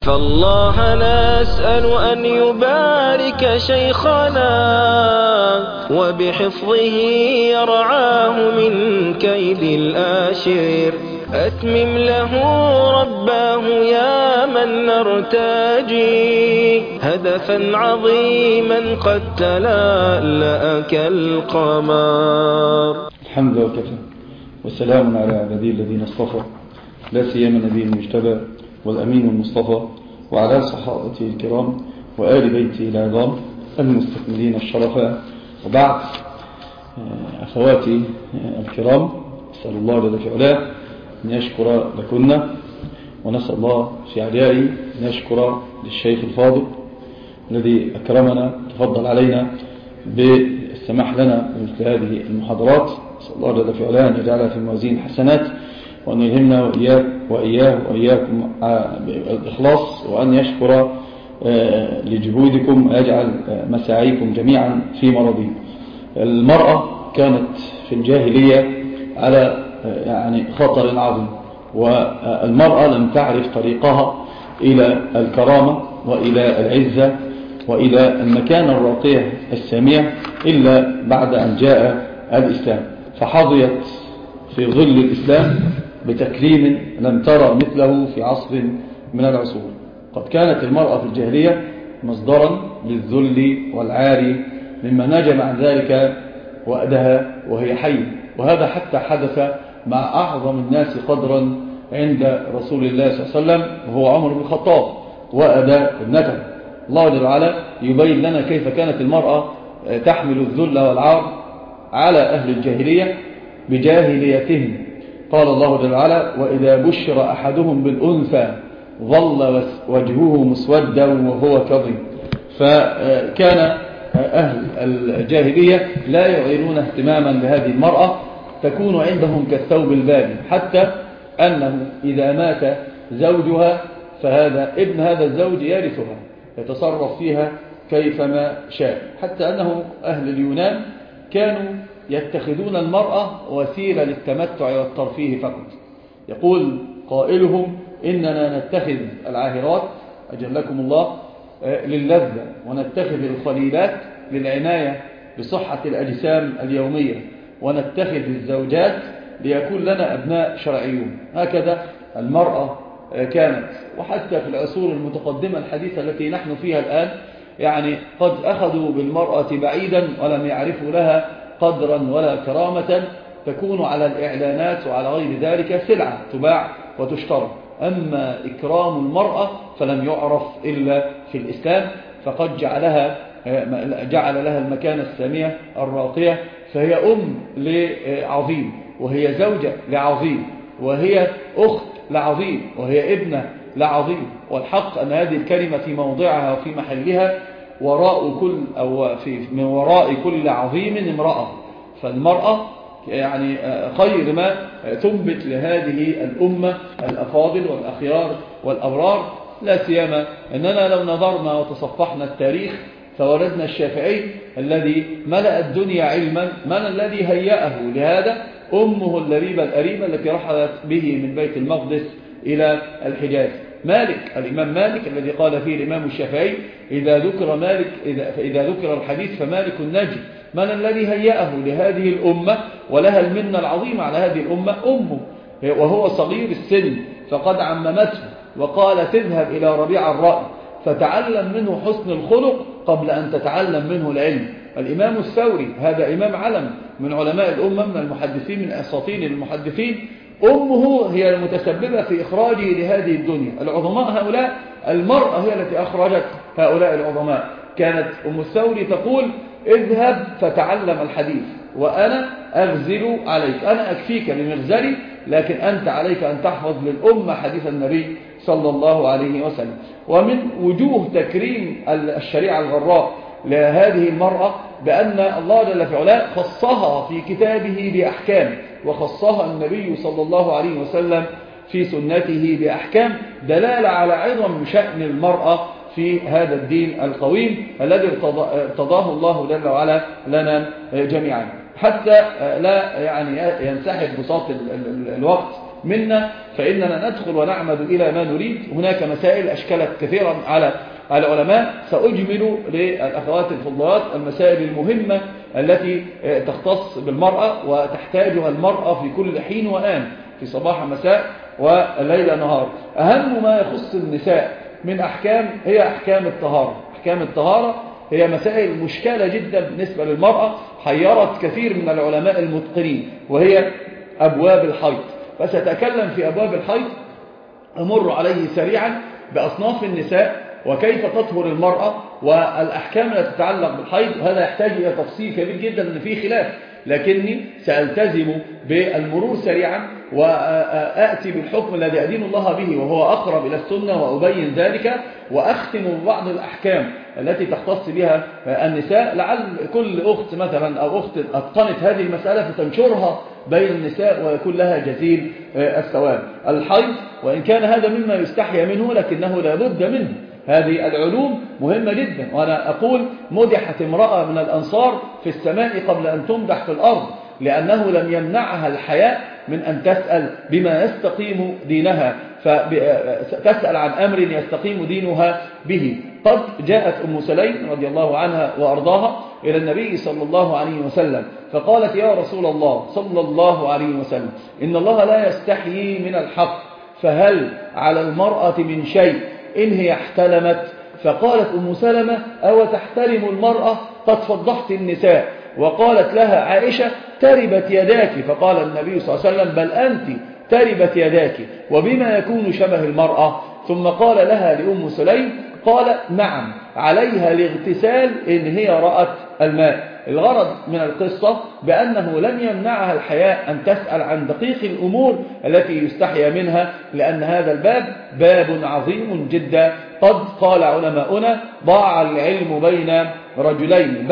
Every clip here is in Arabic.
فالله نسأل أن يبارك شيخنا وبحفظه يرعاه من كيد الآشر. أتمم له رباه يا من نرتجي هدفا عظيما قد تلألأ كالقمر. الحمد لله وكفى والسلام على عباده الذين اصطفى لا سيما النبي المجتبى والأمين المصطفى وعلى صحابته الكرام وآل بيته العظام المستكملين الشرفاء. وبعد، أخواتي الكرام، أسأل الله جل في علاه أن يشكر لكن، ونسأل الله في عليائي أن يشكر للشيخ الفاضل الذي أكرمنا تفضل علينا بالسماح لنا بمثل هذه المحاضرات. أسأل الله جل في علاه أن يجعلها في موازين الحسنات، وأن يلهمنا وإياكم الإخلاص، وأن يشكر لجهودكم ويجعل مساعيكم جميعا في مرضي. المرأة كانت في الجاهلية على خطر عظيم، والمرأة لم تعرف طريقها إلى الكرامة وإلى العزة وإلى المكان الراقية السامية إلا بعد أن جاء الإسلام، فحظيت في ظل الإسلام بتكريم لم ترى مثله في عصر من العصور. قد كانت المرأة في الجاهلية مصدرا للذل والعار، مما نجم عن ذلك وأدها وهي حية. وهذا حتى حدث مع أعظم الناس قدرا عند رسول الله صلى الله عليه وسلم، وهو عمر بن الخطاب، وأدى ابنته. الله جل وعلا يبين لنا كيف كانت المرأة تحمل الذل والعار على أهل الجاهلية بجاهليتهم. قال الله جل وعلا: وإذا بشر أحدهم بالأنثى ظل وجهه مسودا وهو كظيم. فكان أهل الجاهلية لا يعيرون اهتماما بهذه المرأة، تكون عندهم كالثوب البادي، حتى أنه إذا مات زوجها فهذا ابن هذا الزوج يرثها، يتصرف فيها كيفما شاء. حتى أنه أهل اليونان كانوا يتخذون المرأة وسيلة للتمتع والترفيه فقط. يقول قائلهم: إننا نتخذ العاهرات أجلكم الله للذة، ونتخذ الخليلات للعناية بصحة الأجسام اليومية، ونتخذ الزوجات ليكون لنا أبناء شرعيون. هكذا المرأة كانت. وحتى في العصور المتقدمة الحديثة التي نحن فيها الآن، قد أخذوا بالمرأة بعيدا ولم يعرفوا لها قدرا ولا كرامة، تكون على الإعلانات وعلى غير ذلك سلعة تباع وتشترى. أما إكرام المرأة فلم يعرف إلا في الإسلام، فقد جعل لها المكانة السامية الراقية. فهي أم لعظيم، وهي زوجة لعظيم، وهي أخت لعظيم، وهي ابنة لعظيم. والحق أن هذه الكلمة في موضعها وفي محلها، من وراء كل عظيم امرأة. فالمرأة خير ما تنبت لهذه الأمة الأفاضل والأخيار والأبرار. لا سيما أننا لو نظرنا وتصفحنا التاريخ فوردنا الشافعي الذي ملأ الدنيا علما، من الذي هيأه لهذا؟ أمه اللبيبة الأريبة التي رحلت به من بيت المقدس إلى الحجاز. الإمام مالك الذي قال فيه الإمام الشافعي: إذا ذكر الحديث فمالك النجم. من الذي هيأه لهذه الأمة ولها المنة العظيمة على هذه الأمة؟ أمه، وهو صغير السن، فقد عممته وقال: تذهب إلى ربيع الرأي فتعلم منه حسن الخلق قبل أن تتعلم منه العلم. الإمام الثوري هذا إمام علم من علماء الأمة، من المحدثين، من أساطين المحدثين، أمه هي المتسببة في إخراجه لهذه الدنيا. العظماء هؤلاء المرأة هي التي أخرجت هؤلاء العظماء. كانت أم الثوري تقول: اذهب فتعلم الحديث وأنا أغزل عليك، أنا أكفيك بمغزلي، لكن أنت عليك أن تحفظ للأمة حديث النبي صلى الله عليه وسلم. ومن وجوه تكريم الشريعة الغراء لهذه المرأة بأن الله جل في علاه خصها في كتابه بأحكام، وخصها النبي صلى الله عليه وسلم في سنته بأحكام، دلالة على عظم شأن المرأة في هذا الدين القويم الذي ارتضاه الله جل وعلا لنا جميعا. حتى لا ينسحب بساط الوقت منا فإننا ندخل ونعمد إلى ما نريد. هناك مسائل أشكلت كثيرا على العلماء، سأجمل للأخوات الفضلات المسائل المهمة التي تختص بالمرأة وتحتاجها المرأة في كل حين وآن، في صباح مساء والليل نهار. أهم ما يخص النساء من أحكام هي أحكام الطهارة. أحكام الطهارة هي مسائل مشكلة جدا بالنسبة للمرأة، حيرت كثير من العلماء المتقنين، وهي أبواب الحيض. فسأتكلم في أبواب الحيض، أمر عليه سريعا بأصناف النساء وكيف تطهر المرأة والأحكام التي تتعلق بالحيض. هذا يحتاج إلى تفصيل كبير جدا لأن فيه خلاف، لكني سألتزم بالمرور سريعا وآتي بالحكم الذي أدين الله به وهو أقرب إلى السنة وأبين ذلك، وأختم ببعض الأحكام التي تختص بها النساء، لعل كل أخت مثلا أو أخت أتقنت هذه المسألة فتنشرها بين النساء ويكون لها جزيل الثواب. الحيض وإن كان هذا مما يستحيا منه لكنه لا بد منه، هذه العلوم مهمة جدا. وأنا أقول مدحت امرأة من الأنصار في السماء قبل أن تمدح في الأرض، لأنه لم يمنعها الحياء من أن تسأل بما يستقيم دينها، فتسأل عن أمر يستقيم دينها به. قد جاءت أم سليم رضي الله عنها وأرضاها إلى النبي صلى الله عليه وسلم فقالت: يا رسول الله صلى الله عليه وسلم، إن الله لا يستحيي من الحق، فهل على المرأة من شيء إن هي احتلمت؟ فقالت أم سلمة: أو تحتلم المرأة؟ قد فضحت النساء. وقالت لها عائشة: تربت يداك. فقال النبي صلى الله عليه وسلم: بل أنت تربت يداك، وبما يكون شبه المرأة؟ ثم قال لها لأم سليم: قال: نعم، عليها الاغتسال إن هي رأت الماء. الغرض من القصة بأنه لم يمنعها الحياء أن تسأل عن دقيق الأمور التي يستحيا منها، لأن هذا الباب باب عظيم جدا. قد قال علماؤنا: ضاع العلم بين رجلين،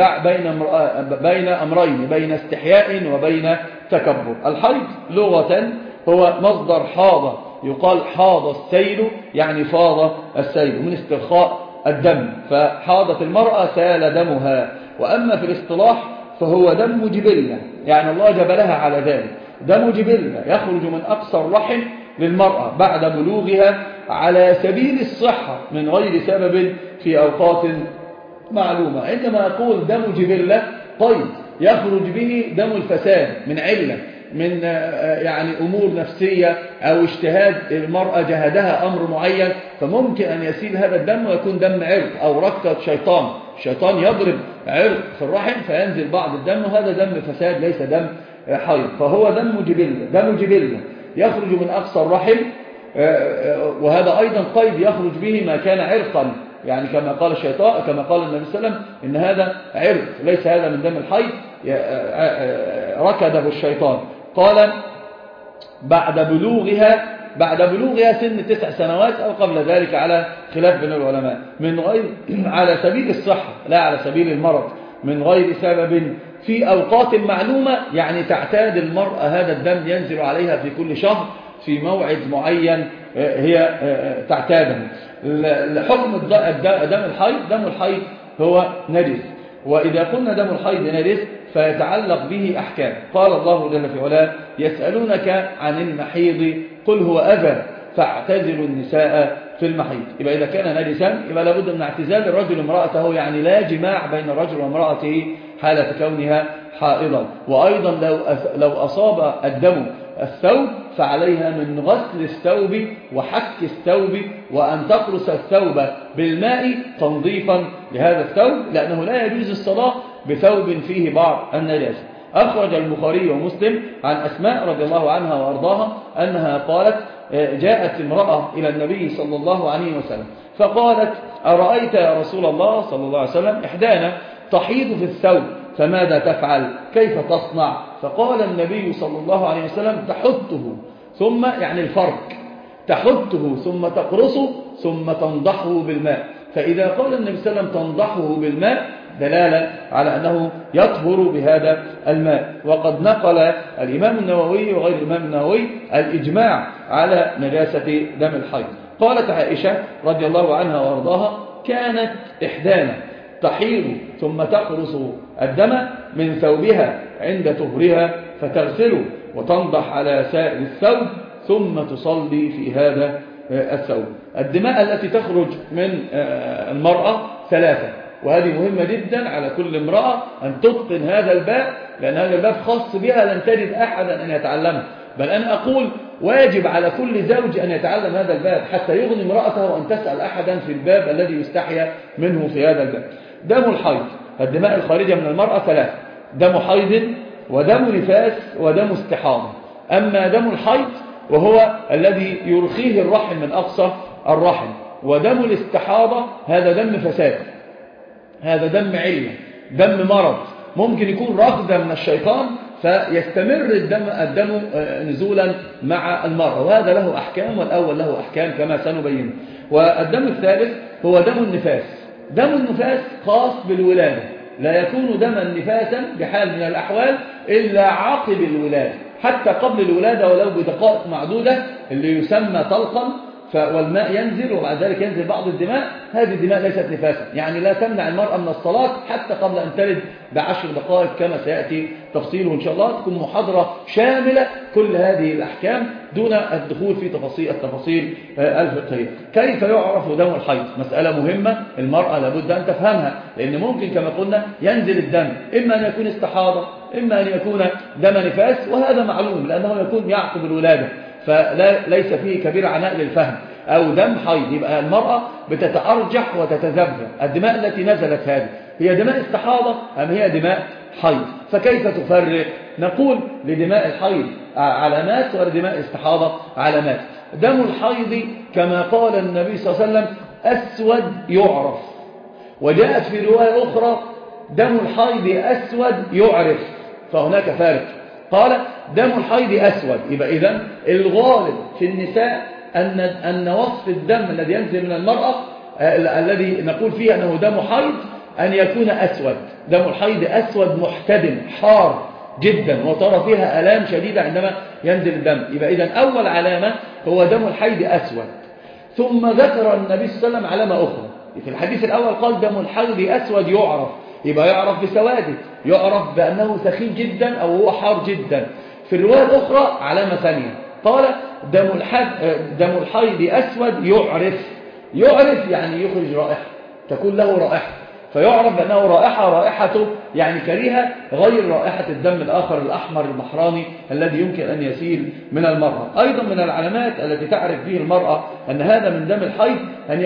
بين أمرين، بين استحياء وبين تكبر. الحيض لغة هو مصدر حاض، يقال حاض السيل يعني فاض السيل، من استرخاء الدم، فحاضت المرأة سال دمها. وأما في الاصطلاح فهو دم جبلة، يعني الله جبلها على ذلك، دم جبلة يخرج من أقصى الرحم للمرأة بعد بلوغها على سبيل الصحة من غير سبب في أوقات معلومة. عندما أقول دم جبلة، طيب يخرج به دم الفساد من علة، من يعني أمور نفسية أو اجتهاد المرأة جهدها أمر معين، فممكن أن يسيل هذا الدم ويكون دم عرق أو ركضة شيطان، الشيطان يضرب عرق في الرحم فينزل بعض الدم، وهذا دم فساد ليس دم حيض. فهو دم جبلة، دم جبلة يخرج من أقصى الرحم، وهذا أيضا قيد يخرج به ما كان عرقا، يعني كما قال الشيطان، كما قال النبي صلى الله عليه وسلم إن هذا عرق ليس هذا من دم الحيض ركده الشيطان. قال: بعد بلوغها سن 9 سنوات أو قبل ذلك على خلاف بين العلماء، من غير على سبيل الصحة لا على سبيل المرض، من غير سبب في أوقات معلومة، يعني تعتاد المرأة هذا الدم ينزل عليها في كل شهر في موعد معين هي تعتاده. حكم دم الحيض هو نجس، وإذا قلنا دم الحيض نجس فيتعلق به أحكام. قال الله جل في علاه: يسألونك عن المحيض قل هو أذى فاعتزلوا النساء في المحيض. يبقى إذا كان نجسا يبقى لابد من اعتزال الرجل امرأته، يعني لا جماع بين الرجل وامرأته حالة كونها حائضا. وأيضا لو أصاب الدم الثوب فعليها من غسل الثوب وحك الثوب وأن تقرص الثوب بالماء تنظيفا لهذا الثوب، لأنه لا يجوز الصلاة بثوب فيه بعض النجاسة. أخرج البخاري ومسلم عن أسماء رضي الله عنها وأرضاها أنها قالت: جاءت امرأة إلى النبي صلى الله عليه وسلم فقالت: أرأيت يا رسول الله صلى الله عليه وسلم إحدانا تحيض في الثوب فماذا تفعل؟ كيف تصنع؟ فقال النبي صلى الله عليه وسلم: تحته ثم، يعني الفرك، تحته ثم تقرصه ثم تنضحه بالماء. فإذا قال النبي صلى الله عليه وسلم تنضحه بالماء دلالة على أنه يطهر بهذا الماء. وقد نقل الإمام النووي وغير الإمام النووي الإجماع على نجاسة دم الحيض. قالت عائشة رضي الله عنها وارضاها: كانت إحدانا تحيض ثم تقرص الدم من ثوبها عند طهرها فتغسله وتنضح على سائر الثوب ثم تصلي في هذا الثوب. الدماء التي تخرج من المرأة 3، وهذه مهمة جدا على كل امرأة أن تتقن هذا الباب، لأن هذا الباب خاص بها، لن تجد أحدا أن يتعلمه. بل أنا أقول واجب على كل زوج أن يتعلم هذا الباب حتى يغني امرأته أن تسأل أحدا في الباب الذي يستحيا منه في هذا الباب. دم الحيض، الدماء الخارجة من المرأة 3: دم حيض ودم نفاس ودم استحاضة. أما دم الحيض وهو الذي يرخيه الرحم من أقصى الرحم، ودم الاستحاضة هذا دم فساد، هذا دم علة، دم مرض، ممكن يكون رغدة من الشيطان فيستمر الدم نزولا مع المرأة، وهذا له أحكام، والأول له أحكام كما سنبين. والدم الثالث هو دم النفاس. دم النفاس خاص بالولادة، لا يكون دما نفاسا بحال من الأحوال إلا عقب الولادة، حتى قبل الولادة ولو بدقائق معدودة، اللي يسمى طلقا والماء ينزل وبعد ذلك ينزل بعض الدماء، هذه الدماء ليست نفاسا، يعني لا تمنع المرأة من الصلاة حتى قبل أن تلد ب10 دقائق كما سيأتي تفصيله إن شاء الله. تكون محاضرة شاملة كل هذه الأحكام دون الدخول في التفاصيل الفقهية. كيف يعرف دم الحيض؟ مسألة مهمة المرأة لابد أن تفهمها، لأن ممكن كما قلنا ينزل الدم إما أن يكون استحاضة إما أن يكون دم نفاس، وهذا معلوم لأنه يكون يعقب الولادة، فليس فيه كبير عناء للفهم. أو دم حيض، يبقى المرأة بتتأرجح وتتذبذب. الدماء التي نزلت هذه هي دماء استحاضة أم هي دماء حيض؟ فكيف تفرق؟ نقول لدماء الحيض علامات ولدماء الاستحاضة علامات. دم الحيض كما قال النبي صلى الله عليه وسلم أسود يعرف، وجاءت في رواية أخرى دم الحيض أسود يعرف، فهناك فارق. قال دم الحيض أسود، يبقى إذن الغالب في النساء أن وصف الدم الذي ينزل من المرأة الذي نقول فيه أنه دم حيض أن يكون أسود. دم الحيض أسود محتدم حار جدا، وترى فيها آلام شديدة عندما ينزل الدم. يبقى إذن أول علامة هو دم الحيض أسود. ثم ذكر النبي صلى الله عليه وسلم علامة أخرى. في الحديث الأول قال دم الحيض أسود يعرف، يبقى يعرف بسواده، يعرف بأنه سخين جدا أو هو حار جدا. في الرواية الأخرى علامة ثانية قال دم الحيض أسود يعرف يعني يخرج رائحة، تكون له رائحة، فيعرف بأنه رائحته يعني كريهة غير رائحة الدم الآخر الأحمر البحراني الذي يمكن أن يسيل من المرأة. أيضا من العلامات التي تعرف به المرأة أن هذا من دم الحيض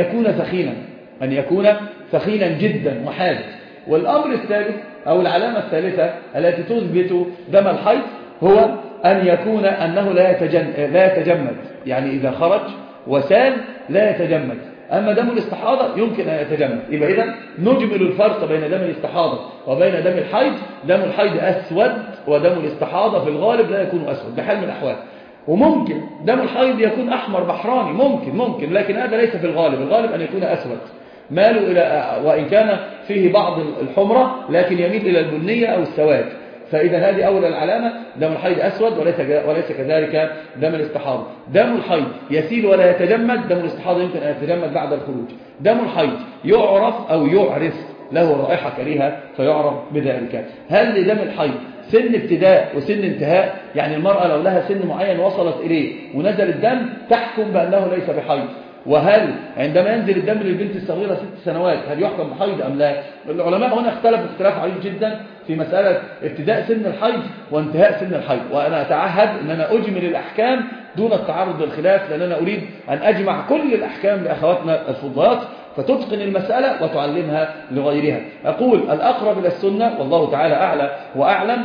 أن يكون ثخينا جدا وحاد. والأمر الثالث أو العلامة الثالثة التي تثبت دم الحيض هو أن يكون أنه لا يتجمد، يعني إذا خرج وسال لا يتجمد. أما دم الاستحاضة يمكن أن يتجمد. يبقى إذن نجمل الفرق بين دم الاستحاضة وبين دم الحيض. دم الحيض أسود، ودم الاستحاضة في الغالب لا يكون أسود بحال من الأحوال. وممكن دم الحيض يكون أحمر بحراني، ممكن، لكن هذا ليس في الغالب أن يكون أسود، ماله إلى وإن كان فيه بعض الحمرة لكن يميل إلى البنية أو السواد. فإذا هذه أول العلامة، دم الحيض أسود وليس كذلك دم الاستحاضة. دم الحيض يسيل ولا يتجمد، دم الاستحاضة يمكن أن يتجمد بعد الخروج. دم الحيض يعرف أو يعرف، له رائحة كريهة فيعرف بذلك. هل لدم الحيض سن ابتداء وسن انتهاء؟ يعني المرأة لو لها سن معين وصلت إليه ونزل الدم تحكم بأنه ليس بحيض. وهل عندما ينزل الدم للبنت الصغيرة 6 سنوات هل يحكم بحيض أم لا؟ العلماء هنا اختلفوا اختلاف عريض جدا في مسألة ابتداء سن الحيض وانتهاء سن الحيض، وأنا أتعهد أن أنا أجمل الأحكام دون التعرض للخلاف، لأن أنا أريد أن أجمع كل الأحكام لأخواتنا الفضلات فتتقن المسألة وتعلمها لغيرها. أقول الأقرب إلى السنة والله تعالى أعلى وأعلم،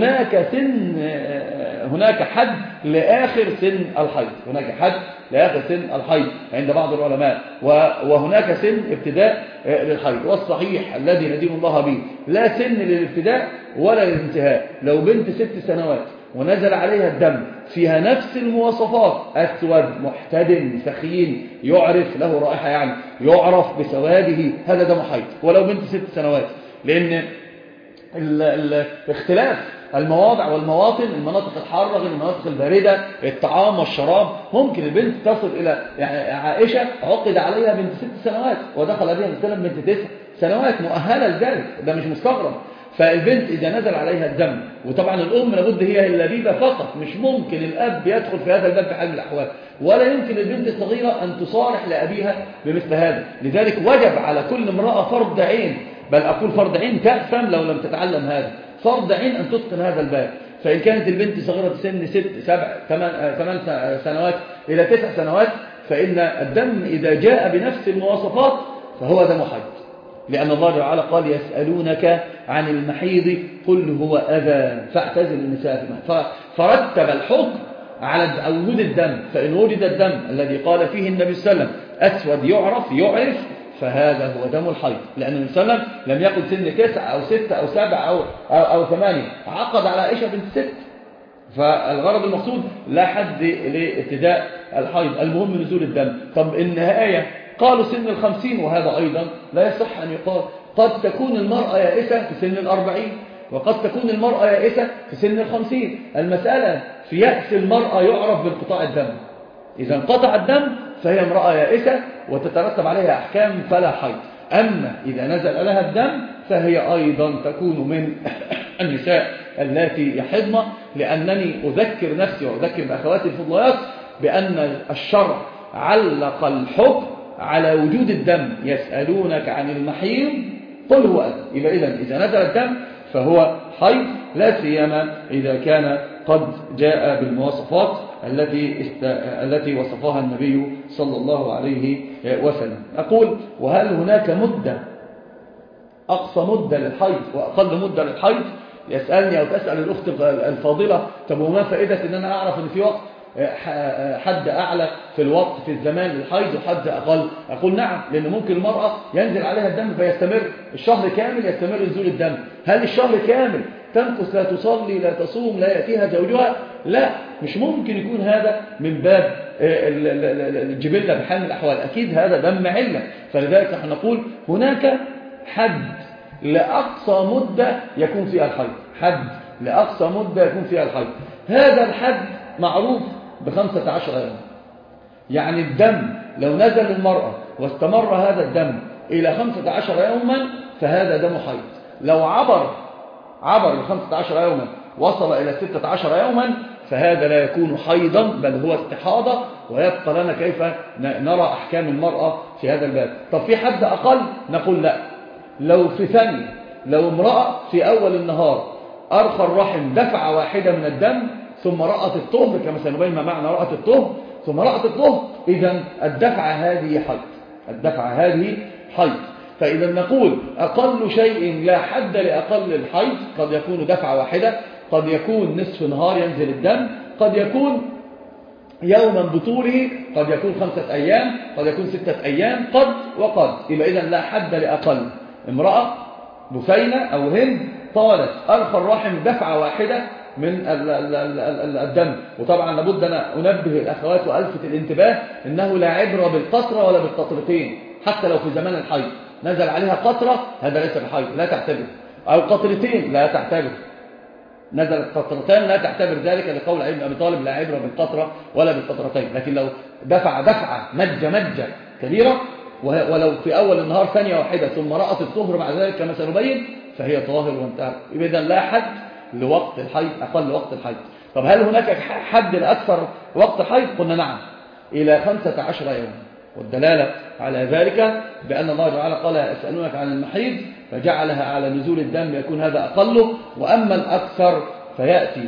هناك حد لآخر سن الحيض، هناك حد لآخر سن الحيض عند بعض العلماء، وهناك سن ابتداء للحيض. والصحيح الذي ندين الله به لا سن للابتداء ولا للانتهاء. لو بنت 6 سنوات ونزل عليها الدم فيها نفس المواصفات، أسود محتدم ثخين يعرف له رائحة، يعني يعرف بسواده، هذا دم حيض ولو بنت 6 سنوات. لأن اختلاف المواضع والمواطن، المناطق الحارة غير المناطق الباردة، الطعام والشراب، ممكن البنت تصل إلى يعني عائشة عقد عليها بنت 6 سنوات ودخل بها السلام بنت 9 سنوات مؤهلة لذلك، ده مش مستغرب. فالبنت إذا نزل عليها الدم، وطبعا الأم لابد هي اللبيبة فقط، مش ممكن الأب يدخل في هذا الباب في حال من الأحوال، ولا يمكن البنت الصغيرة أن تصارح لأبيها بمثل هذا. لذلك وجب على كل امرأة فرض عين، بل أقول فرض عين تأثم لو لم تتعلم هذا، فرض عين أن تتقن هذا الباب. فإن كانت البنت صغيرة في سن 6 7 8 سنوات إلى 9 سنوات، فإن الدم إذا جاء بنفس المواصفات فهو دم حيض، لأن الله تعالى قال يسألونك عن المحيض قل هو أذى فاعتزلوا النساء. فرتب الحكم على وجود الدم، فإن وجد الدم الذي قال فيه النبي صلى الله عليه وسلم أسود يعرف فهذا هو دم الحيض، لأن النبي صلى الله عليه وسلم لم يقل سن 9 أو 6 أو 7 أو 8، عقد على عائشة بنت 6. فالغرض المقصود لا حد لابتداء الحيض، المهم نزول الدم. طب النهاية قالوا سن 50، وهذا أيضا لا يصح أن يقال. قد تكون المرأة يائسة في سن 40، وقد تكون المرأة يائسة في سن 50. المسألة في يأس المرأة يعرف بانقطاع الدم، إذا انقطع الدم فهي امرأة يائسة وتترتب عليها أحكام فلا حيض. أما إذا نزل لها الدم فهي أيضا تكون من النساء التي يحضن، لأنني أذكر نفسي وأذكر بأخواتي الفضليات بأن الشرع علق الحكم على وجود الدم. يسألونك عن المحيض قل هو أذى، يبقى إذا نزل الدم فهو حيض، لا سيما إذا كان قد جاء بالمواصفات التي وصفها النبي صلى الله عليه وسلم. أقول وهل هناك مدة أقصى مدة للحيض وأقل مدة للحيض؟ يسألني أو تسأل الأخت الفاضلة طب وما فائدة أن أنا أعرف أن في وقت حد أعلى في الوقت في الزمان للحيض وحد أقل؟ أقول نعم، لأن ممكن المرأة ينزل عليها الدم فيستمر الشهر كامل، يستمر نزول الدم. هل الشهر كامل تنقص، لا تصلي لا تصوم لا يأتيها زوجها؟ لا، مش ممكن يكون هذا من باب الجبلة بحال من الأحوال، أكيد هذا دم علة. فلذلك نحن نقول هناك حد لأقصى مدة يكون فيها الحيض، حد لأقصى مدة يكون فيها الحيض. هذا الحد معروف ب15 يوم، يعني الدم لو نزل المرأة واستمر هذا الدم إلى 15 يوما فهذا دم حيض. لو عبر 15 يوما وصل إلى 16 يوما فهذا لا يكون حيضا بل هو استحاضة، ويبقى لنا كيف نرى أحكام المرأة في هذا الباب. طب في حد أقل؟ نقول لا، لو في ثانية، لو امرأة في أول النهار أرخى الرحم دفعة واحدة من الدم ثم رأت الطهر، كما سنبين ما معنى رأت الطهر، ثم رأت الطهر، إذن الدفعة هذه حيض، الدفعة هذه حيض. فإذا نقول أقل شيء لا حد لأقل الحيض، قد يكون دفعة واحدة، قد يكون نصف نهار ينزل الدم، قد يكون يوما بطوله، قد يكون 5 أيام، قد يكون 6 أيام، قد وقد. يبقى إذن لا حد لأقل. امرأة بثينة أو هند طالت أرخى الرحم دفعة واحدة من الدم. وطبعا لابد أنا أنبه الأخوات وألفت الانتباه إنه لا عبرة بالقطرة ولا بالقطرتين، حتى لو في زمان الحيض نزل عليها قطرة هذا ليس بحيض لا تعتبر، أو قطرتين لا تعتبر، نزلت قطرتان لا تعتبر ذلك لقول ابن أبي طالب لا عبرة بالقطرة ولا بالقطرتين. لكن لو دفعة مجة كبيرة ولو في أول النهار ثانية واحدة ثم رأت الطهر بعد ذلك كما سنبين فهي طاهر وانتهى. إذا لا حد لوقت الحيض، أقل وقت الحيض. طب هل هناك حد لأكثر وقت الحيض؟ قلنا نعم، إلى 15 يوم. والدلالة على ذلك بأن الله تعالى قال يسألونك عن المحيض فجعلها على نزول الدم يكون هذا أقله، وأما الأكثر فيأتي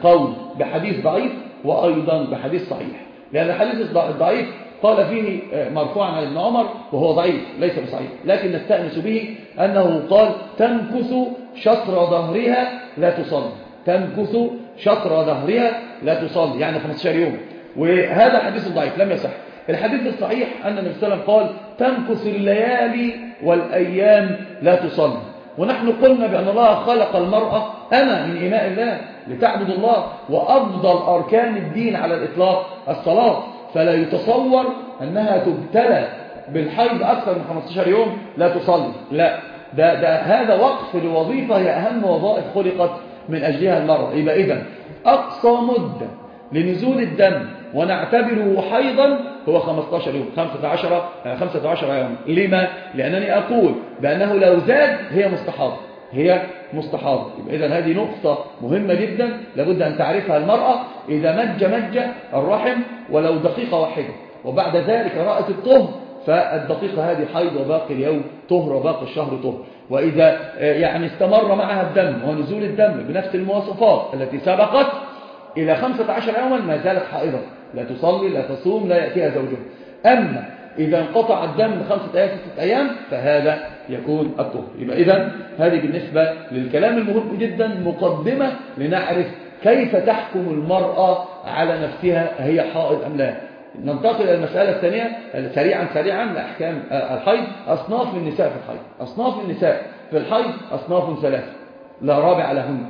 بحديث ضعيف وأيضا بحديث صحيح. لأن الحديث الضعيف قال فيه مرفوعا عن ابن عمر وهو ضعيف ليس بصحيح، لكن نستأنس به أنه قال تنكث شطر ظهرها لا تصلي، تنكث شطر ظهرها لا تصلي، يعني 15 يوم. وهذا حديث ضعيف لم يصح. الحديث الصحيح أن النبي صلى الله عليه وسلم قال تنكث الليالي والأيام لا تصلي. ونحن قلنا بأن الله خلق المرأة أنا من إماء الله لتعبد الله، وأفضل أركان الدين على الإطلاق الصلاة، فلا يتصور أنها تبتلى بالحيض أكثر من 15 يوم لا تصلي، لا، ده هذا وقف لوظيفة هي أهم وظائف خلقت من أجلها المرأة. يبقى إذن أقصى مدة لنزول الدم ونعتبره حيضا هو 15 يوم، 15 يوم. لما؟ لأنني أقول بأنه لو زاد هي مستحاضة، هي مستحاضة. يبقى إذن هذه نقطة مهمة جدا لابد أن تعرفها المرأة. إذا مج الرحم ولو دقيقة واحدة وبعد ذلك رأت الطهر، فالدقيقة هذه حيض وباقي اليوم طهر وباقي الشهر طهر. وإذا يعني استمر معها الدم ونزول الدم بنفس المواصفات التي سبقت إلى 15 يوما ما زالت حائضة، لا تصلي لا تصوم لا يأتيها زوجها. أما إذا انقطع الدم 5 أيام 6 أيام فهذا يكون الطهر. يبقى إذن هذه بالنسبة للكلام المهم جدا مقدمة لنعرف كيف تحكم المرأة على نفسها هي حائض أم لا. ننتقل إلى المسألة الثانية سريعا لأحكام الحيض. أصناف النساء في الحيض. أصناف النساء في الحيض أصناف 3 لا رابع لهن.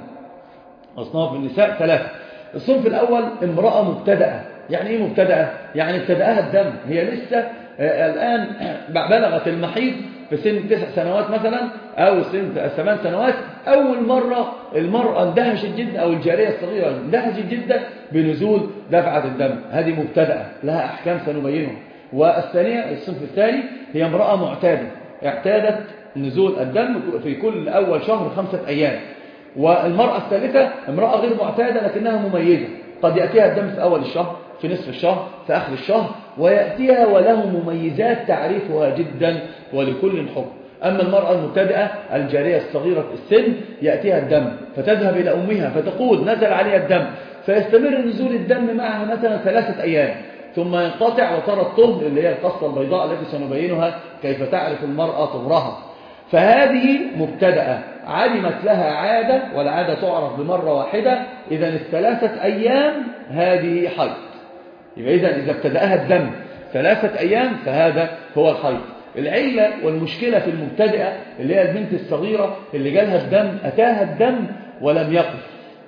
أصناف النساء 3. الصنف الأول امرأة مبتدأة. يعني إيه مبتدأة؟ يعني ابتدأها الدم، هي لسه الآن بلغت المحيض في سن 9 سنوات مثلا أو سن 8 سنوات. أول مرة المرأة اندهشت جدا أو الجارية الصغيرة اندهشت جدا بنزول دفعة الدم، هذه مبتدأة لها أحكام سنبينها. والثانية الصنف الثاني هي امرأة معتادة، اعتادت نزول الدم في كل أول شهر 5 أيام. والمرأة الثالثة امرأة غير معتادة لكنها مميزة، قد يأتيها الدم في أول الشهر في نصف الشهر في آخر الشهر، ويأتيها وله مميزات تعرفها جدا ولكل حكم. أما المرأة المبتدئة الجارية الصغيرة في السن يأتيها الدم فتذهب إلى أمها فتقول نزل عليها الدم، فيستمر نزول الدم معها مثلا 3 أيام ثم ينقطع وترى الطهر اللي هي القصة البيضاء التي سنبينها كيف تعرف المرأة طهرها. فهذه مبتدأة علمت لها عادة والعادة تعرف بمرة واحدة. إذن 3 أيام هذه حيض. يبقى إذا ابتدأها الدم 3 أيام فهذا هو الحيض. العلة والمشكلة في المبتدئة اللي هي البنت الصغيرة اللي جالها الدم أتاها الدم ولم يقف،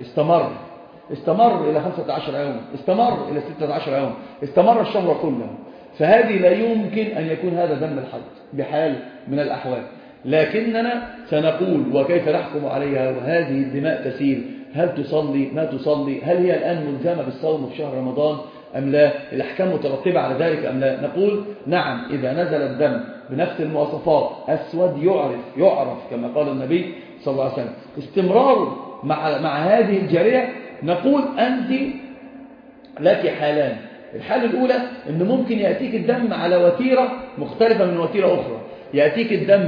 استمر إلى 15 يوم، استمر إلى 16 يوم، استمر الشهر كله، فهذه لا يمكن أن يكون هذا دم الحيض بحال من الأحوال. لكننا سنقول وكيف نحكم عليها وهذه الدماء تسيل، هل تصلي ما تصلي، هل هي الآن ملزمة بالصوم في شهر رمضان أم لا، الأحكام مترتبة على ذلك أم لا. نقول نعم، إذا نزل الدم بنفس المواصفات أسود يعرف كما قال النبي صلى الله عليه وسلم استمرار مع هذه الجارية، نقول أنت لك حالان. الحالة الأولى أن ممكن يأتيك الدم على وتيرة مختلفة من وتيرة أخرى، يأتيك الدم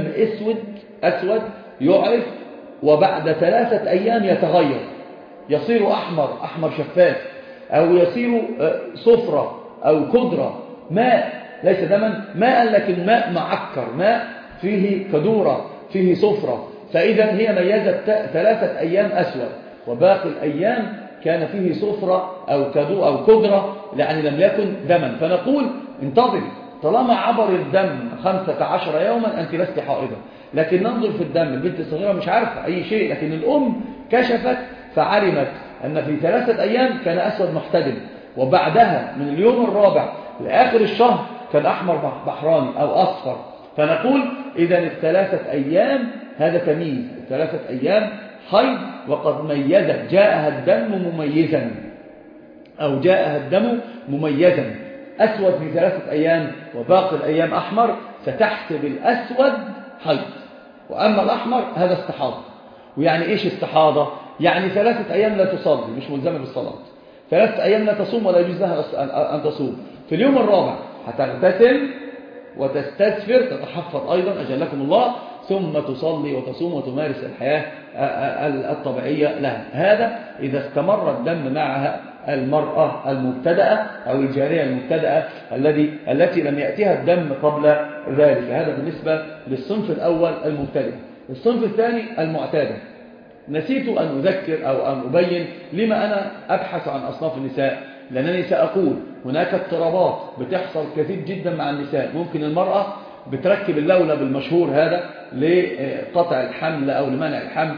أسود يعرف وبعد 3 أيام يتغير يصير أحمر شفاف، أو يصير صفرة أو كدرة، ماء ليس دما، ماء لكن ماء معكر، ماء فيه كدورة فيه صفرة. فإذا هي ميزت 3 أيام أسود وباقي الأيام كان فيه صفرة أو كدرة يعني لم يكن دما. فنقول انتظر طالما عبر الدم 15 يوما أنت لست حائضة. لكن ننظر في الدم، البنت الصغيرة مش عارفة أي شيء، لكن الأم كشفت فعلمت أن في 3 أيام كان أسود محتدم، وبعدها من اليوم الرابع لآخر الشهر كان أحمر بحراني أو أصفر. فنقول إذا 3 أيام هذا تمييز، 3 أيام حيض وقد ميزت، جاءها الدم مميزا أو جاءها الدم مميزا أسود في 3 أيام وباقي الأيام أحمر، ستحسب الأسود حيض، وأما الأحمر هذا استحاضة. ويعني إيش استحاضة؟ يعني 3 أيام لا تصلي، مش ملزمة بالصلاة، 3 أيام لا تصوم ولا يجوز لها أن تصوم، في اليوم الرابع هتغتسل وتستسفر تتحفظ أيضا أجلكم الله، ثم تصلي وتصوم وتمارس الحياة الطبيعية لها. هذا إذا استمر الدم معها المرأة المبتدأة أو الجارية المبتدأة التي لم يأتيها الدم قبل ذلك. هذا بالنسبة للصنف الأول المبتدئ. الصنف الثاني المعتادة. نسيت أن أذكر أو أن أبين لما أنا أبحث عن أصناف النساء، لأنني سأقول هناك اضطرابات بتحصل كثير جدا مع النساء. ممكن المرأة بتركب اللولب المشهور هذا لقطع الحمل أو لمنع الحمل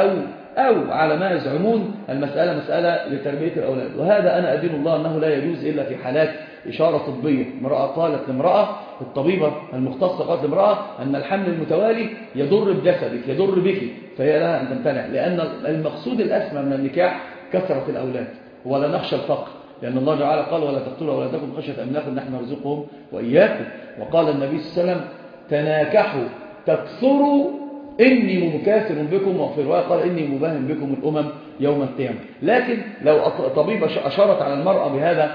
أو على ما يزعمون المسألة مسألة لتربية الأولاد، وهذا أنا أدين الله أنه لا يجوز إلا في حالات إشارة طبية. امرأة قالت لامرأة، الطبيبة المختصة قالت لامرأة أن الحمل المتوالي يضر بجسدك يضر بك، فهي لها أن تمتنع، لأن المقصود الأسمى من النكاح كثرة الأولاد ولا نخشى الفقر، لأن الله تعالى قال ولا تقتلوا أولادكم خشية إملاق نحن نرزقهم وإياكم. وقال النبي صلى الله عليه وسلم تناكحوا تكثروا إني مكاثر بكم، وفي الرواية قال إني مباهم بكم الأمم يوم القيامة. لكن لو طبيبة أشارت على المرأة بهذا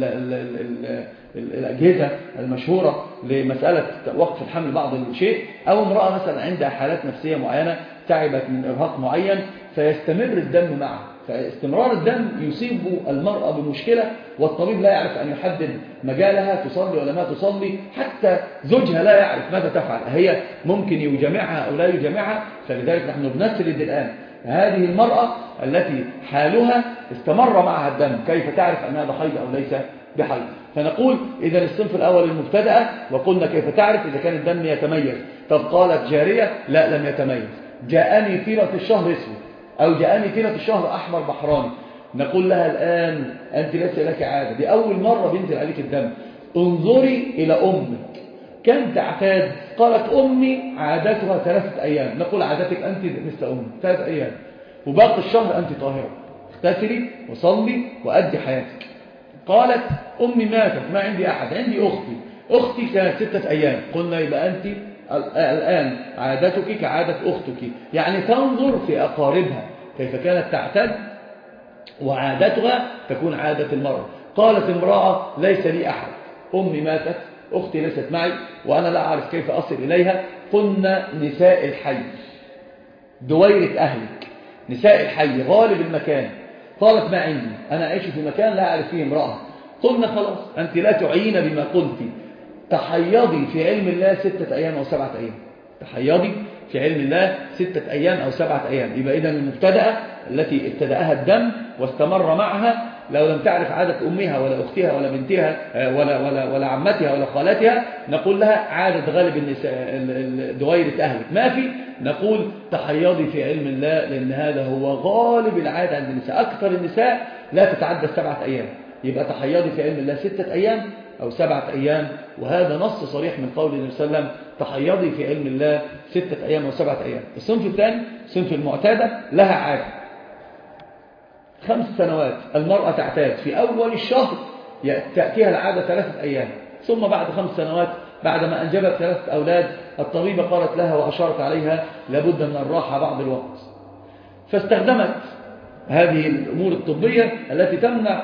الأجهزة المشهورة لمسألة وقف الحمل بعض الشيء، أو امرأة مثلا عندها حالات نفسية معينة تعبت من إرهاق معين فيستمر الدم معه، فاستمرار الدم يصيب المرأة بمشكلة، والطبيب لا يعرف أن يحدد مجالها تصلي ولا ما تصلي، حتى زوجها لا يعرف ماذا تفعل، هي ممكن يجامعها أو لا يجامعها. فلذلك نحن بنسرد الآن هذه المرأة التي حالها استمر معها الدم، كيف تعرف أن هذا حيض أو ليس بحيض؟ فنقول إذا الصنف الأول المبتدأة، وقلنا كيف تعرف إذا كان الدم يتميز. طب قالت جارية لا لم يتميز، جاءني طيلة الشهر اسود، أو جاءني طيلة الشهر أحمر بحراني، نقول لها الآن أنت ليس لك عادة، دي أول مرة بينزل عليك الدم، انظري إلى أمك كم تعتاد؟ قالت أمي عادتها 3 أيام، نقول عادتك أنت مثل أمك 3 أيام، وباقي الشهر أنت طاهرة، اغتسلي وصلي وأدي حياتك. قالت أمي ماتت ما عندي أحد، عندي أختي كانت 6 أيام، قلنا يبقى أنت الآن عادتك كعادة أختك، يعني تنظر في أقاربها كيف كانت تعتد وعادتها تكون عادة المرأة. قالت امرأة ليس لي أحد، أمي ماتت، أختي ليست معي، وأنا لا أعرف كيف أصل إليها. قلنا نساء الحي، دويرة أهلك، نساء الحي غالب المكان. قالت ما عندي، أنا أعيش في مكان لا أعرف فيه امرأة. قلنا خلاص أنت لا تعين بما قلت، تحيضي في علم الله 6 أيام أو 7 أيام، تحيضي في علم الله 6 أيام أو 7 أيام. يبقى إذن المبتدأة التي ابتدأها الدم واستمر معها، لو لم تعرف عادة أمها ولا أختها ولا بنتها ولا عمتها ولا خالتها، نقول لها عادة غالب النساء دويرة أهلك، ما في، نقول تحيضي في علم الله، لأن هذا هو غالب العادة عند النساء، أكثر النساء لا تتعدى 7 أيام، يبقى تحيضي في علم الله 6 أيام أو 7 أيام، وهذا نص صريح من قول النبي صلى الله عليه وسلم تحيضي في علم الله 6 أيام أو 7 أيام. الصنف الثاني صنف المعتادة، لها عادة 5 سنوات، المرأة تعتاد في أول الشهر تأتيها العادة 3 أيام، ثم بعد 5 سنوات بعدما أنجبت 3 أولاد الطبيبة قالت لها وأشارت عليها لابد من الراحة بعض الوقت، فاستخدمت هذه الأمور الطبية التي